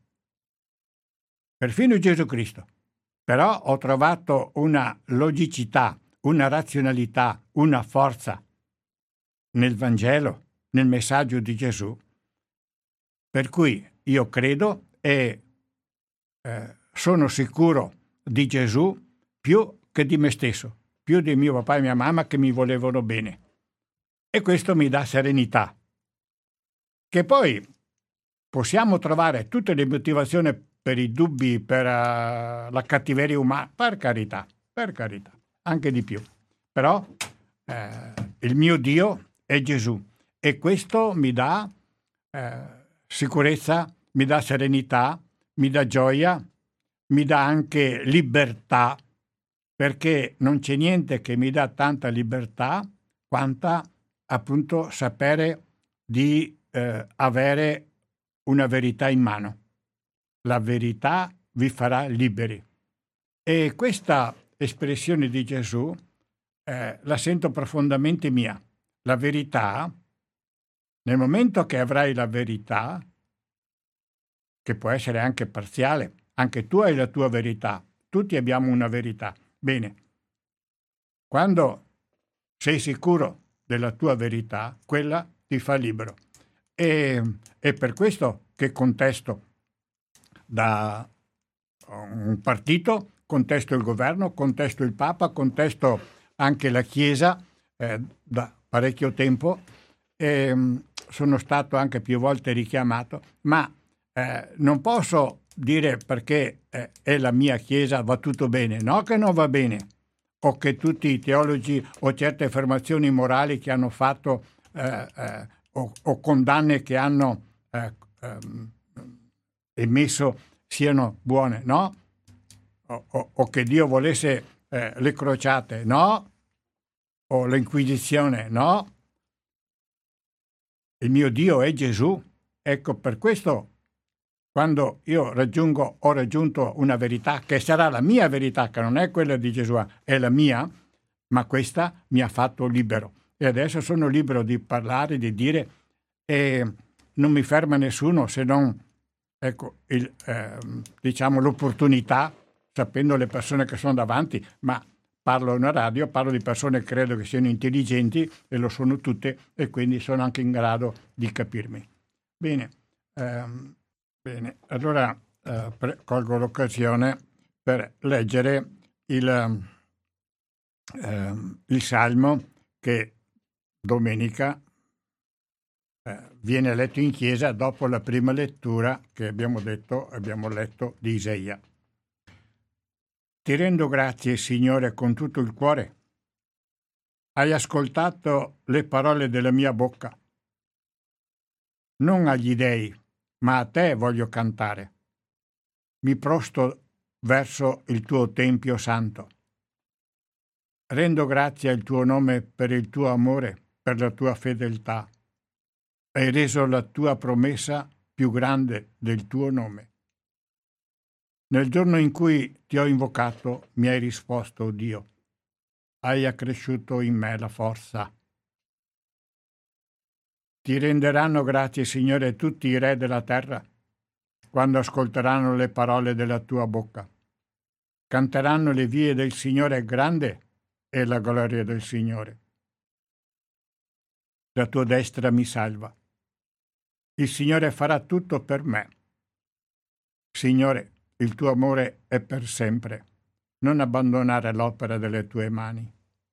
perfino Gesù Cristo. Però ho trovato una logicità, una razionalità, una forza nel Vangelo, nel messaggio di Gesù, per cui io credo e sono sicuro di Gesù più che di me stesso, più di mio papà e mia mamma che mi volevano bene. E questo mi dà serenità. Che poi possiamo trovare tutte le motivazioni per i dubbi, per la cattiveria umana, per carità, anche di più. Però il mio Dio è Gesù, e questo mi dà sicurezza, mi dà serenità, mi dà gioia, mi dà anche libertà, perché non c'è niente che mi dà tanta libertà quanta appunto sapere di avere una verità in mano. La verità vi farà liberi. E questa espressione di Gesù la sento profondamente mia. La verità, nel momento che avrai la verità, che può essere anche parziale, anche tu hai la tua verità, tutti abbiamo una verità. Bene, quando sei sicuro della tua verità, quella ti fa libero. E è per questo che contesto da un partito contesto il governo, contesto il Papa, contesto anche la Chiesa da parecchio tempo. Sono stato anche più volte richiamato, ma non posso dire perché è la mia Chiesa va tutto bene, no che non va bene, o che tutti i teologi o certe affermazioni morali che hanno fatto o condanne che hanno emesso siano buone, no? O che Dio volesse le crociate, no? O l'Inquisizione, no? Il mio Dio è Gesù. Ecco, per questo, quando io ho raggiunto una verità che sarà la mia verità, che non è quella di Gesù, è la mia, ma questa mi ha fatto libero. E adesso sono libero di parlare, di dire, e non mi ferma nessuno se non, ecco, diciamo, l'opportunità, sapendo le persone che sono davanti, ma parlo in una radio, parlo di persone che credo che siano intelligenti, e lo sono tutte, e quindi sono anche in grado di capirmi. Bene, allora colgo l'occasione per leggere il Salmo che domenica viene letto in chiesa dopo la prima lettura che abbiamo letto di Isaia. Ti rendo grazie, Signore, con tutto il cuore. Hai ascoltato le parole della mia bocca. Non agli dei, ma a te voglio cantare. Mi prosto verso il tuo tempio santo. Rendo grazie al tuo nome per il tuo amore, per la tua fedeltà. Hai reso la tua promessa più grande del tuo nome. Nel giorno in cui ti ho invocato, mi hai risposto, oh Dio. Hai accresciuto in me la forza. Ti renderanno grazie, Signore, tutti i re della terra, quando ascolteranno le parole della tua bocca. Canteranno le vie del Signore grande e la gloria del Signore. La tua destra mi salva. Il Signore farà tutto per me. Signore, il tuo amore è per sempre. Non abbandonare l'opera delle tue mani.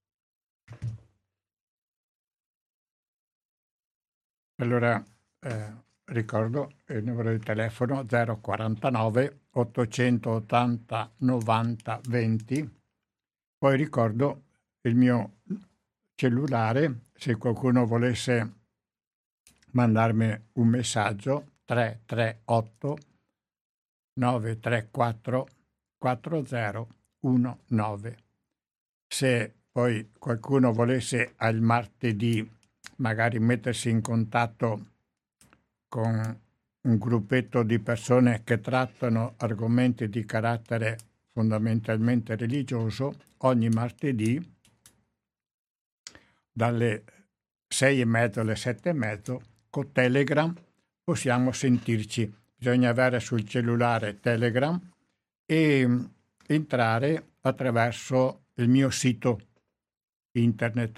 Allora, ricordo il numero di telefono 049 880 90 20. Poi ricordo il mio cellulare, se qualcuno volesse mandarmi un messaggio, 338 934 4019. Se poi qualcuno volesse al martedì magari mettersi in contatto con un gruppetto di persone che trattano argomenti di carattere fondamentalmente religioso, ogni martedì dalle 6:30 alle 7:30 con Telegram possiamo sentirci. Bisogna avere sul cellulare Telegram e entrare attraverso il mio sito internet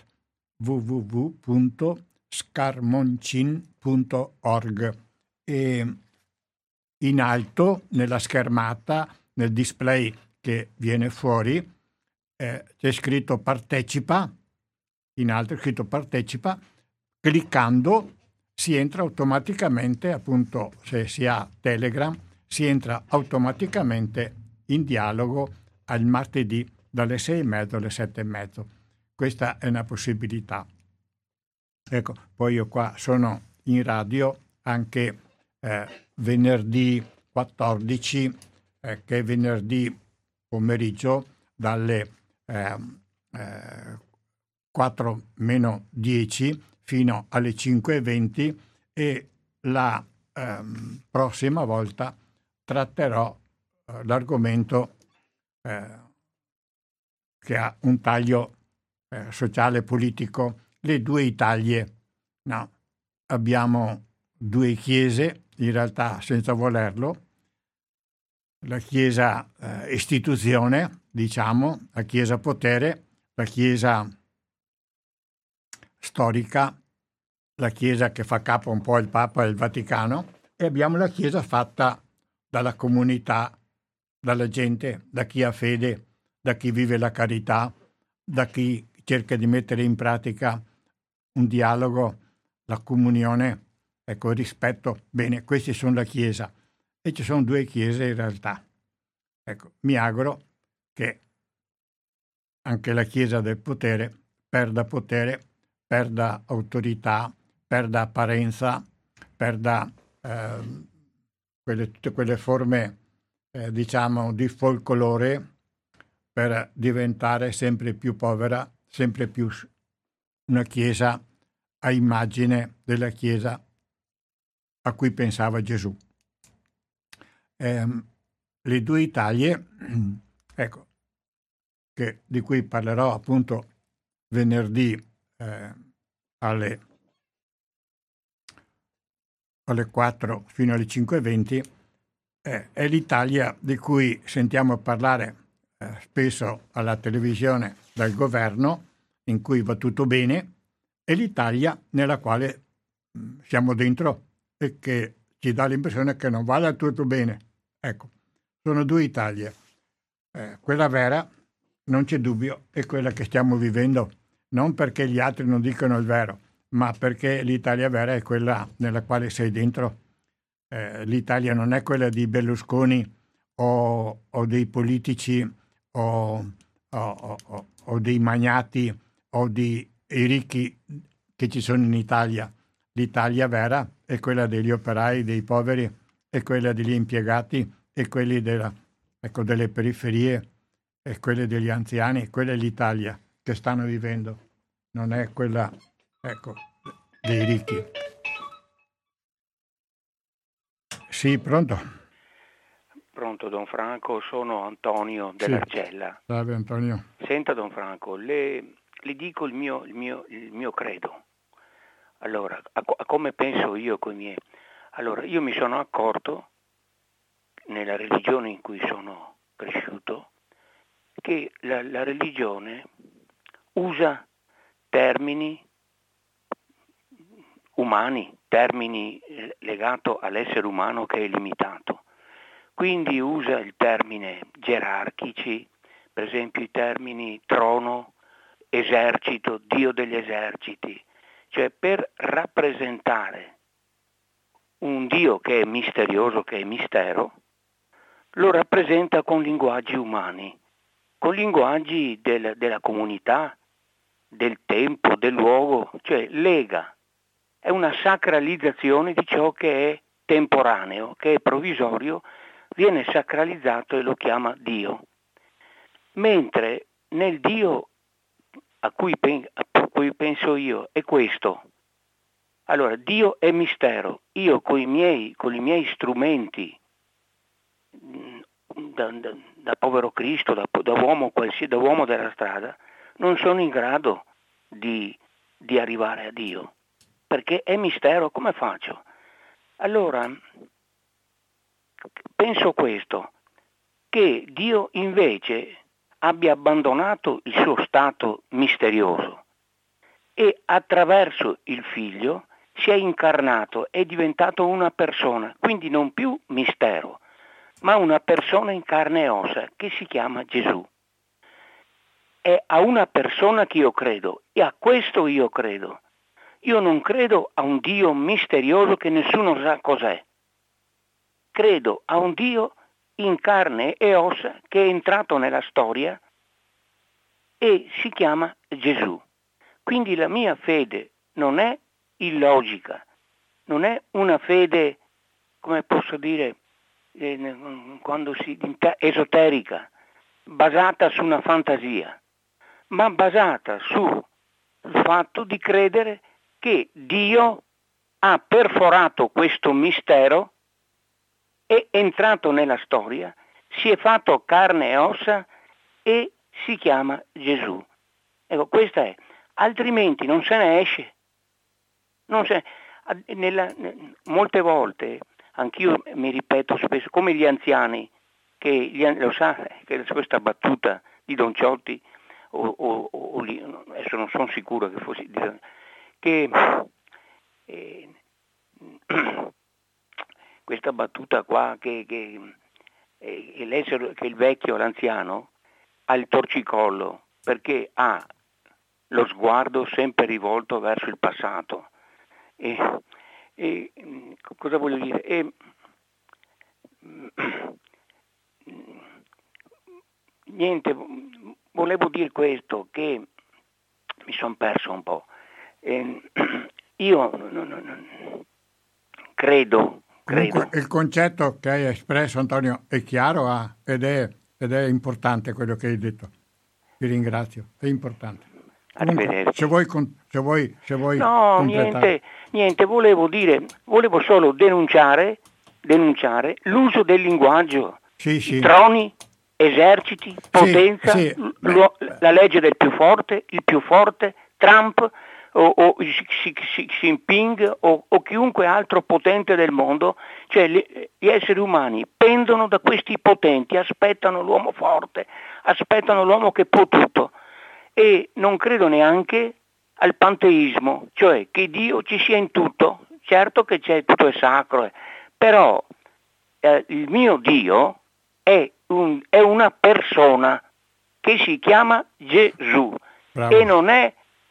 www.scarmoncin.org e in alto nella schermata, nel display che viene fuori, c'è scritto partecipa, in alto è scritto partecipa, cliccando si entra automaticamente, appunto se si ha Telegram, si entra automaticamente in dialogo al martedì dalle 6:30 alle 7:30. Questa è una possibilità. Ecco, poi io qua sono in radio anche venerdì 14, che è venerdì pomeriggio dalle 4:10 fino alle 5:20 e la prossima volta tratterò l'argomento che ha un taglio sociale politico, le due Italie. No, abbiamo due chiese, in realtà senza volerlo, la chiesa istituzione, diciamo, la chiesa potere, la chiesa storica, la chiesa che fa capo un po' al Papa e al Vaticano, e abbiamo la chiesa fatta dalla comunità dalla gente, da chi ha fede, da chi vive la carità, da chi cerca di mettere in pratica un dialogo, la comunione, ecco, il rispetto. Bene, questi sono la Chiesa e ci sono due chiese in realtà. Ecco, mi auguro che anche la Chiesa del potere, perda autorità, perda apparenza, perda tutte quelle forme, diciamo, di folklore per diventare sempre più povera, sempre più una Chiesa a immagine della Chiesa a cui pensava Gesù. Le due Italie, ecco, di cui parlerò appunto venerdì alle 4 fino alle 5:20, è l'Italia di cui sentiamo parlare spesso alla televisione dal governo, in cui va tutto bene, e l'Italia nella quale siamo dentro e che ci dà l'impressione che non vada tutto bene. Ecco, sono due Italie. Quella vera, non c'è dubbio, è quella che stiamo vivendo, non perché gli altri non dicono il vero, ma perché l'Italia vera è quella nella quale sei dentro. L'Italia non è quella di Berlusconi o dei politici o dei magnati o dei ricchi che ci sono in Italia. L'Italia vera è quella degli operai, dei poveri, è quella degli impiegati, è quelli delle periferie, è quella degli anziani. Quella è l'Italia che stanno vivendo, non è quella, ecco, dei ricchi. Sì, pronto?
Pronto, Don Franco, sono Antonio dell'Argella.
Sì. Salve Antonio.
Senta, Don Franco, le dico il mio credo. Allora, a come penso io con i miei. Allora, io mi sono accorto, nella religione in cui sono cresciuto, che la religione usa termini umani, termini legati all'essere umano che è limitato. Quindi usa il termine gerarchici, per esempio i termini trono, esercito, Dio degli eserciti, cioè per rappresentare un Dio che è misterioso, che è mistero, lo rappresenta con linguaggi umani, con linguaggi della comunità, del tempo, del luogo, cioè lega. È una sacralizzazione di ciò che è temporaneo, che è provvisorio, viene sacralizzato e lo chiama Dio. Mentre nel Dio a cui penso io è questo. Allora, Dio è mistero. Io con i miei strumenti, da povero Cristo, da uomo della strada, non sono in grado di arrivare a Dio, perché è mistero. Come faccio? Allora, penso questo, che Dio invece abbia abbandonato il suo stato misterioso e attraverso il Figlio si è incarnato, è diventato una persona, quindi non più mistero, ma una persona in carne e ossa che si chiama Gesù. È a una persona che io credo e a questo io credo. Io non credo a un Dio misterioso che nessuno sa cos'è. Credo a un Dio in carne e ossa che è entrato nella storia e si chiama Gesù. Quindi la mia fede non è illogica, non è una fede, come posso dire, esoterica, basata su una fantasia, ma basata sul fatto di credere che Dio ha perforato questo mistero, è entrato nella storia, si è fatto carne e ossa e si chiama Gesù. Ecco, questa è. Altrimenti non se ne esce. Molte volte, anch'io mi ripeto spesso, come gli anziani, lo sa, che questa battuta di Don Ciotti, adesso non sono sicuro che fosse, che questa battuta qua che che il vecchio, l'anziano, ha il torcicollo perché ha lo sguardo sempre rivolto verso il passato. E cosa voglio dire? Niente, volevo dire questo, che mi sono perso un po'. Io credo.
Comunque il concetto che hai espresso, Antonio, è chiaro ed è importante quello che hai detto. Ti ringrazio, è importante. Comunque, se vuoi
no, niente, volevo solo denunciare l'uso del linguaggio.
Sì.
Troni, eserciti, potenza, la legge del più forte, il più forte, Trump o Xi Jinping o chiunque altro potente del mondo, cioè gli esseri umani pendono da questi potenti, aspettano l'uomo forte, aspettano l'uomo che può tutto, e non credo neanche al panteismo, cioè che Dio ci sia in tutto. Certo che c'è, tutto è sacro, però il mio Dio è una persona che si chiama Gesù. Bravo. E non è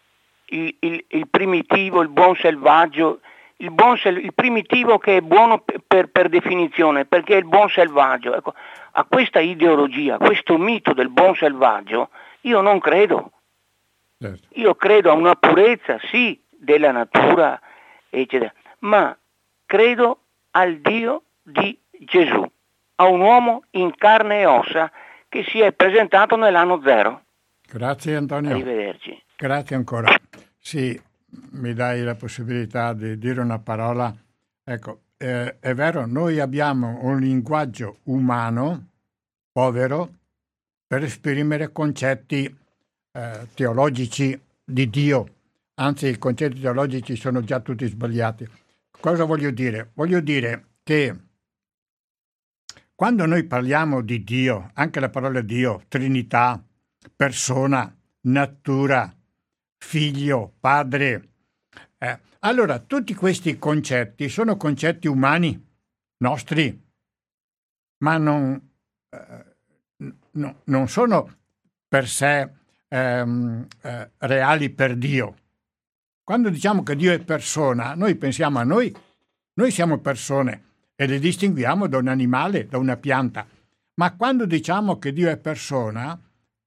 il primitivo, il buon selvaggio, il primitivo che è buono per definizione, perché è il buon selvaggio. Ecco, a questa ideologia, a questo mito del buon selvaggio, io non credo.
Certo.
Io credo a una purezza, sì, della natura, eccetera, ma credo al Dio di Gesù, a un uomo in carne e ossa che si è presentato nell'anno 0.
Grazie Antonio.
Arrivederci.
Grazie ancora. Sì, mi dai la possibilità di dire una parola. Ecco, è vero, noi abbiamo un linguaggio umano, povero, per esprimere concetti teologici di Dio. Anzi, i concetti teologici sono già tutti sbagliati. Cosa voglio dire? Voglio dire che quando noi parliamo di Dio, anche la parola Dio, Trinità, persona, natura, figlio, padre, allora tutti questi concetti sono concetti umani, nostri, ma non sono per sé reali per Dio. Quando diciamo che Dio è persona, noi pensiamo a noi siamo persone e le distinguiamo da un animale, da una pianta. Ma quando diciamo che Dio è persona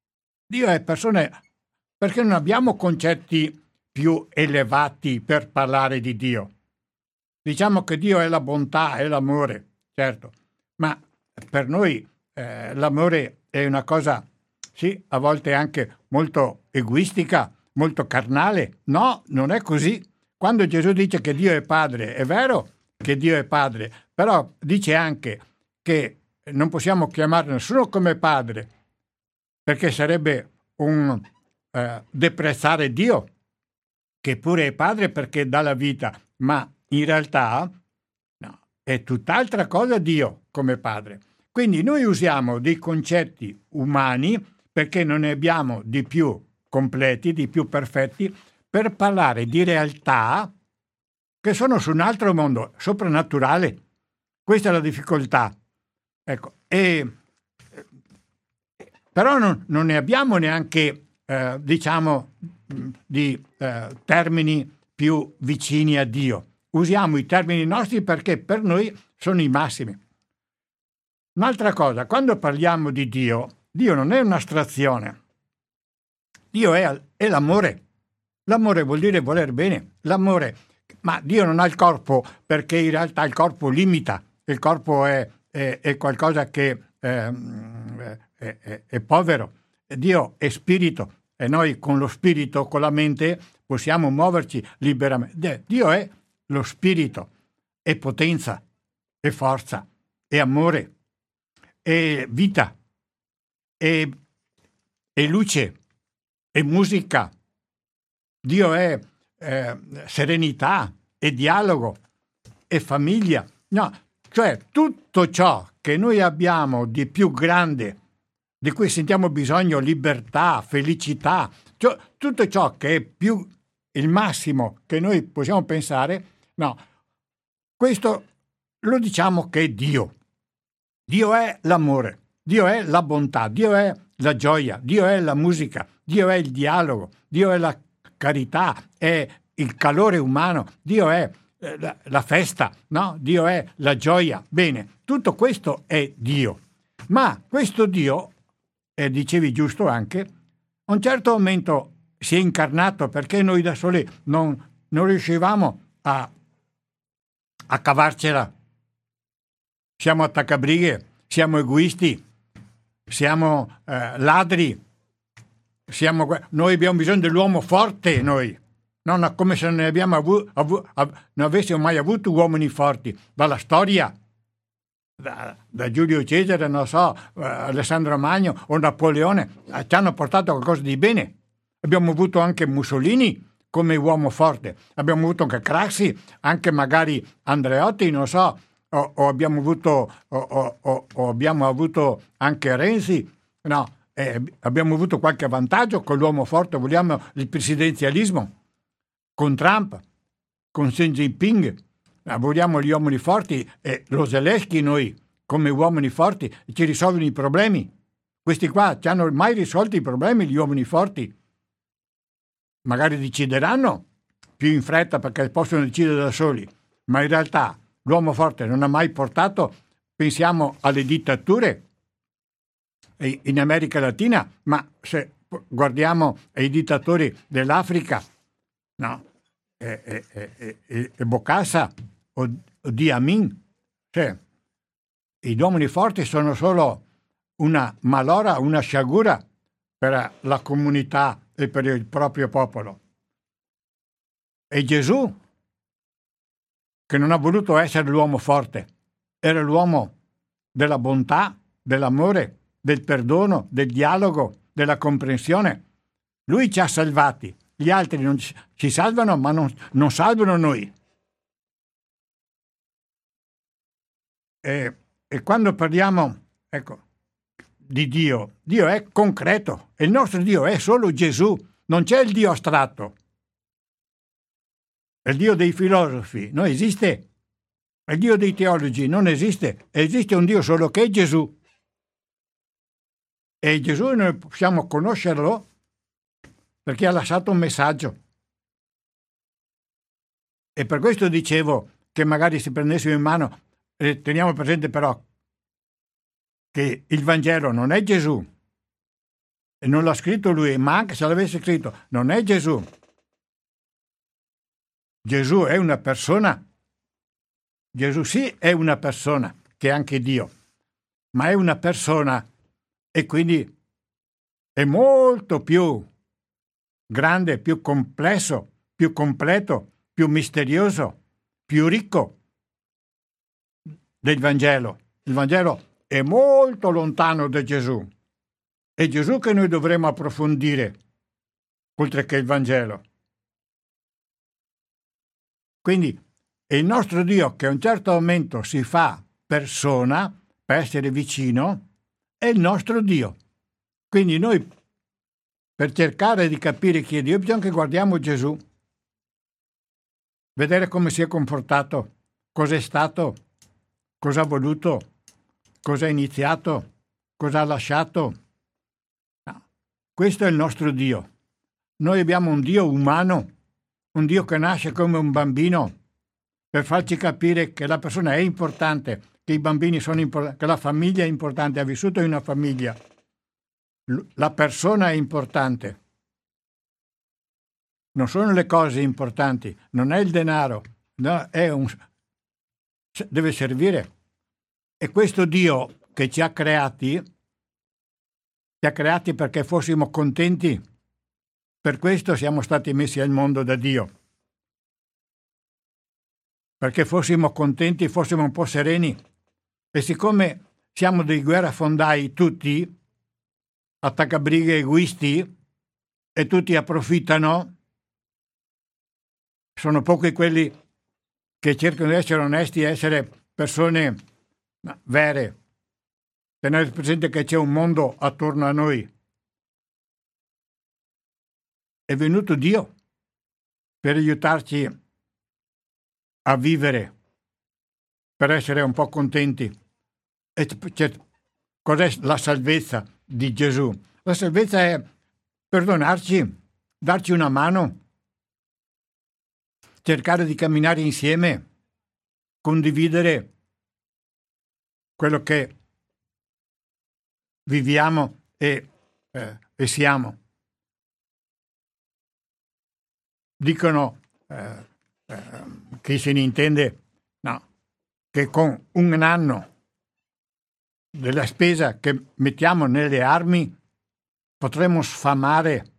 perché non abbiamo concetti più elevati per parlare di Dio. Diciamo che Dio è la bontà, è l'amore, certo, ma per noi l'amore è una cosa, sì, a volte anche molto egoistica, molto carnale. No, non è così. Quando Gesù dice che Dio è Padre, è vero che Dio è Padre, però dice anche che non possiamo chiamare nessuno come Padre, perché sarebbe un deprezzare Dio, che pure è Padre perché dà la vita, ma in realtà no, è tutt'altra cosa Dio come Padre. Quindi noi usiamo dei concetti umani perché non ne abbiamo di più completi, di più perfetti, per parlare di realtà che sono su un altro mondo, soprannaturale. Questa è la difficoltà. Ecco, però non ne abbiamo neanche, diciamo, di termini più vicini a Dio. Usiamo i termini nostri perché per noi sono i massimi. Un'altra cosa, quando parliamo di Dio, Dio non è un'astrazione. Dio è l'amore. L'amore vuol dire voler bene. L'amore. Ma Dio non ha il corpo perché in realtà il corpo limita. Il corpo è qualcosa che è povero. Dio è spirito e noi con lo spirito, con la mente, possiamo muoverci liberamente. Dio è lo spirito, è potenza, è forza, è amore, è vita, è luce, è musica. Dio è serenità, è dialogo, è famiglia. No, cioè tutto ciò che noi abbiamo di più grande, di cui sentiamo bisogno, libertà, felicità, cioè, tutto ciò che è più il massimo che noi possiamo pensare, no, questo lo diciamo che è Dio. Dio è l'amore, Dio è la bontà, Dio è la gioia, Dio è la musica, Dio è il dialogo, Dio è la carità, è il calore umano, Dio è la festa, no? Dio è la gioia. Bene, tutto questo è Dio. Ma questo Dio, dicevi giusto anche, a un certo momento si è incarnato perché noi da soli non riuscivamo a cavarcela. Siamo attaccabrighe, siamo egoisti, siamo ladri, noi abbiamo bisogno dell'uomo forte, noi. Non come se non ne abbiamo non avessimo mai avuto uomini forti. Dalla storia, da Giulio Cesare, non so, Alessandro Magno o Napoleone, ci hanno portato qualcosa di bene. Abbiamo avuto anche Mussolini come uomo forte, abbiamo avuto anche Craxi, anche magari Andreotti, non so, o abbiamo avuto anche Renzi, no, abbiamo avuto qualche vantaggio con l'uomo forte, vogliamo il presidenzialismo, con Trump, con Xi Jinping, vogliamo gli uomini forti e lo Zelensky noi, come uomini forti, ci risolvono i problemi. Questi qua ci hanno mai risolto i problemi, gli uomini forti? Magari decideranno più in fretta perché possono decidere da soli, ma in realtà l'uomo forte non ha mai portato, pensiamo alle dittature in America Latina, ma se guardiamo ai dittatori dell'Africa, no, Bokassa o Idi Amin, cioè, gli uomini forti sono solo una malora, una sciagura per la comunità e per il proprio popolo. E Gesù, che non ha voluto essere l'uomo forte, era l'uomo della bontà, dell'amore, del perdono, del dialogo, della comprensione. Lui ci ha salvati, gli altri non ci salvano, ma non salvano noi. E quando parliamo, ecco, di Dio, Dio è concreto, e il nostro Dio è solo Gesù, non c'è il Dio astratto. Il Dio dei filosofi non esiste, il Dio dei teologi non esiste, esiste un Dio solo che è Gesù. E Gesù noi possiamo conoscerlo perché ha lasciato un messaggio. E per questo dicevo che magari se prendessimo in mano, teniamo presente però che il Vangelo non è Gesù, e non l'ha scritto lui, ma anche se l'avesse scritto, non è Gesù. Gesù è una persona, Gesù sì è una persona, che è anche Dio, ma è una persona e quindi è molto più grande, più complesso, più completo, più misterioso, più ricco del Vangelo. Il Vangelo è molto lontano da Gesù. È Gesù che noi dovremo approfondire, oltre che il Vangelo. Quindi è il nostro Dio che a un certo momento si fa persona per essere vicino, è il nostro Dio. Quindi noi, per cercare di capire chi è Dio, bisogna che guardiamo Gesù, vedere come si è comportato, cosa è stato, cosa ha voluto, cosa ha iniziato, cosa ha lasciato. No. Questo è il nostro Dio. Noi abbiamo un Dio umano, un Dio che nasce come un bambino, per farci capire che la persona è importante, che i bambini sono importanti, che la famiglia è importante, ha vissuto in una famiglia. La persona è importante. Non sono le cose importanti, non è il denaro, no, deve servire. E questo Dio che ci ha creati perché fossimo contenti. Per questo siamo stati messi al mondo da Dio. Perché fossimo contenti, fossimo un po' sereni. E siccome siamo dei guerrafondai tutti, attaccabrighe egoisti, e tutti approfittano, sono pochi quelli che cercano di essere onesti e essere persone vere. Tenere presente che c'è un mondo attorno a noi. È venuto Dio per aiutarci a vivere, per essere un po' contenti. Cos'è la salvezza di Gesù? La salvezza è perdonarci, darci una mano, cercare di camminare insieme, condividere quello che viviamo e siamo. Dicono, chi se ne intende, no, che con un anno della spesa che mettiamo nelle armi potremo sfamare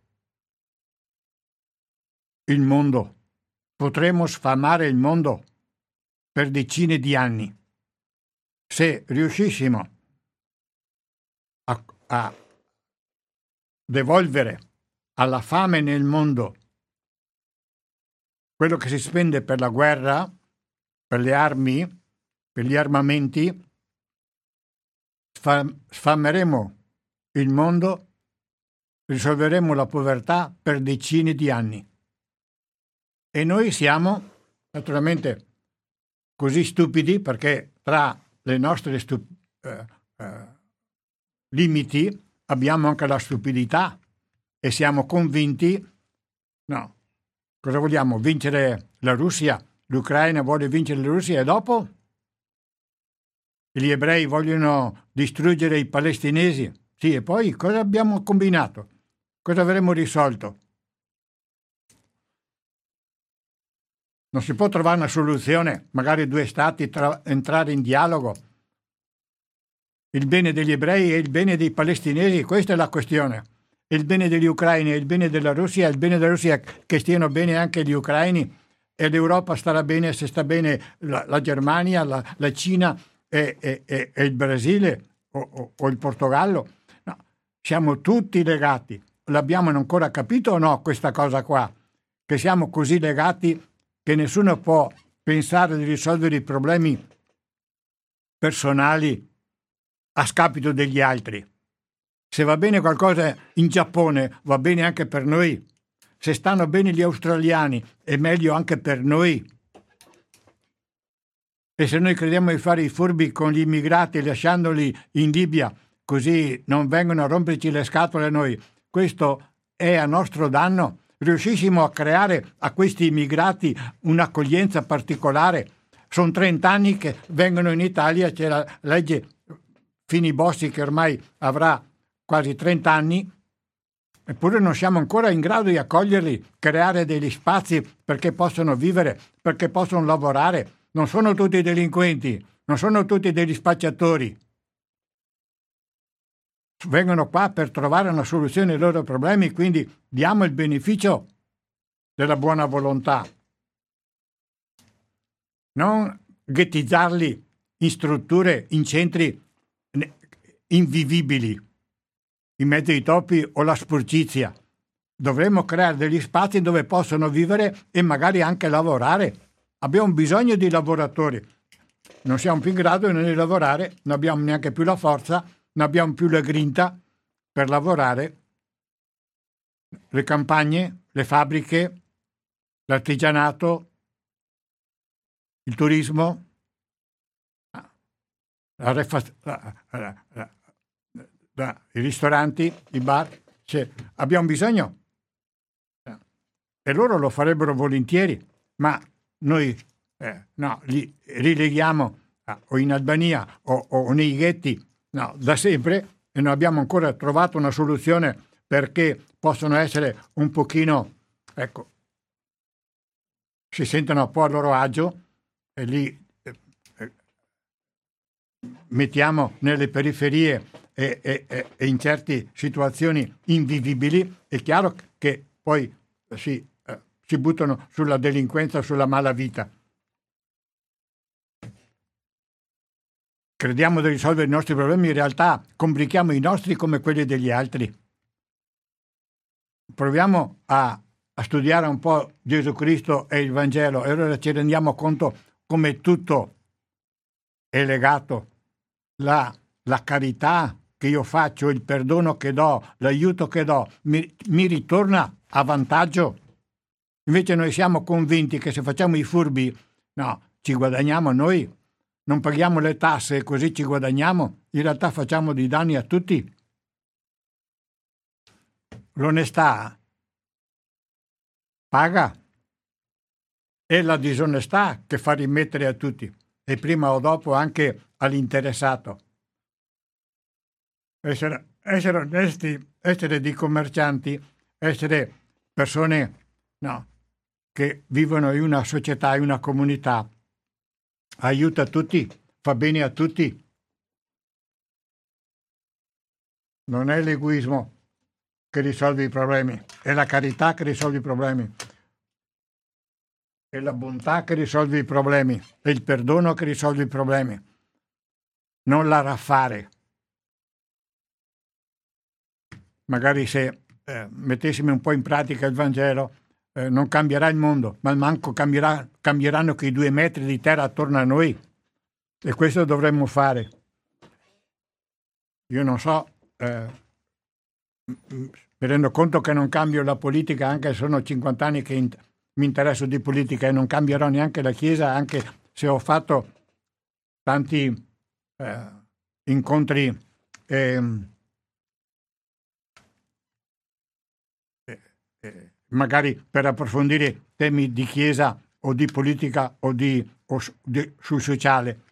il mondo. Potremo sfamare il mondo per decine di anni. Se riuscissimo a devolvere alla fame nel mondo quello che si spende per la guerra, per le armi, per gli armamenti, sfameremo il mondo, risolveremo la povertà per decine di anni. E noi siamo, naturalmente, così stupidi perché tra le nostre limiti abbiamo anche la stupidità e siamo convinti, no, cosa vogliamo? Vincere la Russia? L'Ucraina vuole vincere la Russia e dopo? Gli ebrei vogliono distruggere i palestinesi? Sì, e poi cosa abbiamo combinato? Cosa avremo risolto? Non si può trovare una soluzione, magari due stati entrare in dialogo. Il bene degli ebrei e il bene dei palestinesi, questa è la questione. Il bene degli ucraini e il bene della Russia, il bene della Russia che stiano bene anche gli ucraini e l'Europa starà bene se sta bene la Germania, la Cina e il Brasile o il Portogallo. No, siamo tutti legati. L'abbiamo ancora capito o no questa cosa qua? Che siamo così legati che nessuno può pensare di risolvere i problemi personali a scapito degli altri. Se va bene qualcosa in Giappone, va bene anche per noi. Se stanno bene gli australiani, è meglio anche per noi. E se noi crediamo di fare i furbi con gli immigrati lasciandoli in Libia, così non vengono a romperci le scatole a noi, questo è a nostro danno. Riuscissimo a creare a questi immigrati un'accoglienza particolare. Sono 30 anni che vengono in Italia, c'è la legge Fini-Bossi che ormai avrà quasi 30 anni, eppure non siamo ancora in grado di accoglierli, creare degli spazi perché possano vivere, perché possono lavorare. Non sono tutti delinquenti, non sono tutti degli spacciatori. Vengono qua per trovare una soluzione ai loro problemi, quindi diamo il beneficio della buona volontà. Non ghettizzarli in strutture, in centri invivibili, in mezzo ai topi o la sporcizia. Dovremmo creare degli spazi dove possono vivere e magari anche lavorare. Abbiamo bisogno di lavoratori. Non siamo più in grado di lavorare, non abbiamo neanche più la forza, non abbiamo più la grinta per lavorare. Le campagne, le fabbriche, l'artigianato, il turismo, i ristoranti, i bar, abbiamo bisogno e loro lo farebbero volentieri, ma noi no, li rileghiamo o in Albania o nei ghetti da sempre e non abbiamo ancora trovato una soluzione perché possono essere un pochino, ecco, si sentono un po' a loro agio e li mettiamo nelle periferie e in certe situazioni invivibili. È chiaro che poi si buttano sulla delinquenza, sulla malavita. Crediamo di risolvere i nostri problemi, in realtà complichiamo i nostri come quelli degli altri. Proviamo a studiare un po' Gesù Cristo e il Vangelo e allora ci rendiamo conto come tutto è legato. La carità che io faccio, il perdono che do, l'aiuto che do, mi ritorna a vantaggio. Invece noi siamo convinti che se facciamo i furbi, no, ci guadagniamo noi. non paghiamo le tasse e così ci guadagniamo, in realtà facciamo dei danni a tutti. L'onestà paga, è la disonestà che fa rimettere a tutti e prima o dopo anche all'interessato. Essere onesti, essere dei commercianti, essere persone che vivono in una società, in una comunità, aiuta tutti, fa bene a tutti. Non è l'egoismo che risolve i problemi, è la carità che risolve i problemi, è la bontà che risolve i problemi, è il perdono che risolve i problemi, non l'arraffare. Magari se mettessimo un po' in pratica il Vangelo, non cambierà il mondo, ma manco cambieranno quei 2 metri di terra attorno a noi. E questo dovremmo fare. Io non so, mi rendo conto che non cambio la politica, anche se sono 50 anni che mi interesso di politica, e non cambierò neanche la Chiesa, anche se ho fatto tanti incontri magari per approfondire temi di Chiesa o di politica o sul sociale.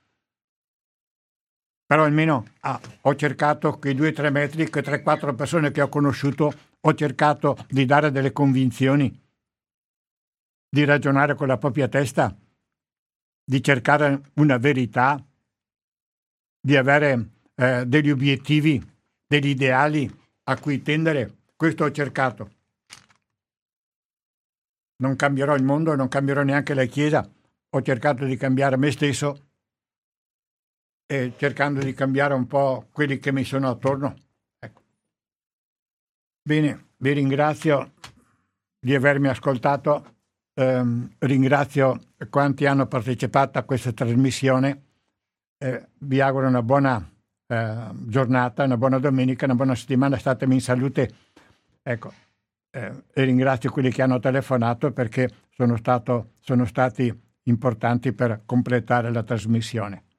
Però almeno ho cercato che i 2-3 metri, che 3-4 persone che ho conosciuto, ho cercato di dare delle convinzioni, di ragionare con la propria testa, di cercare una verità, di avere degli obiettivi, degli ideali a cui tendere. Questo ho cercato. Non cambierò il mondo, non cambierò neanche la Chiesa. Ho cercato di cambiare me stesso e cercando di cambiare un po' quelli che mi sono attorno. Ecco. Bene, vi ringrazio di avermi ascoltato, ringrazio quanti hanno partecipato a questa trasmissione, vi auguro una buona giornata, una buona domenica, una buona settimana, statemi in salute. Ecco. E ringrazio quelli che hanno telefonato perché sono stati importanti per completare la trasmissione.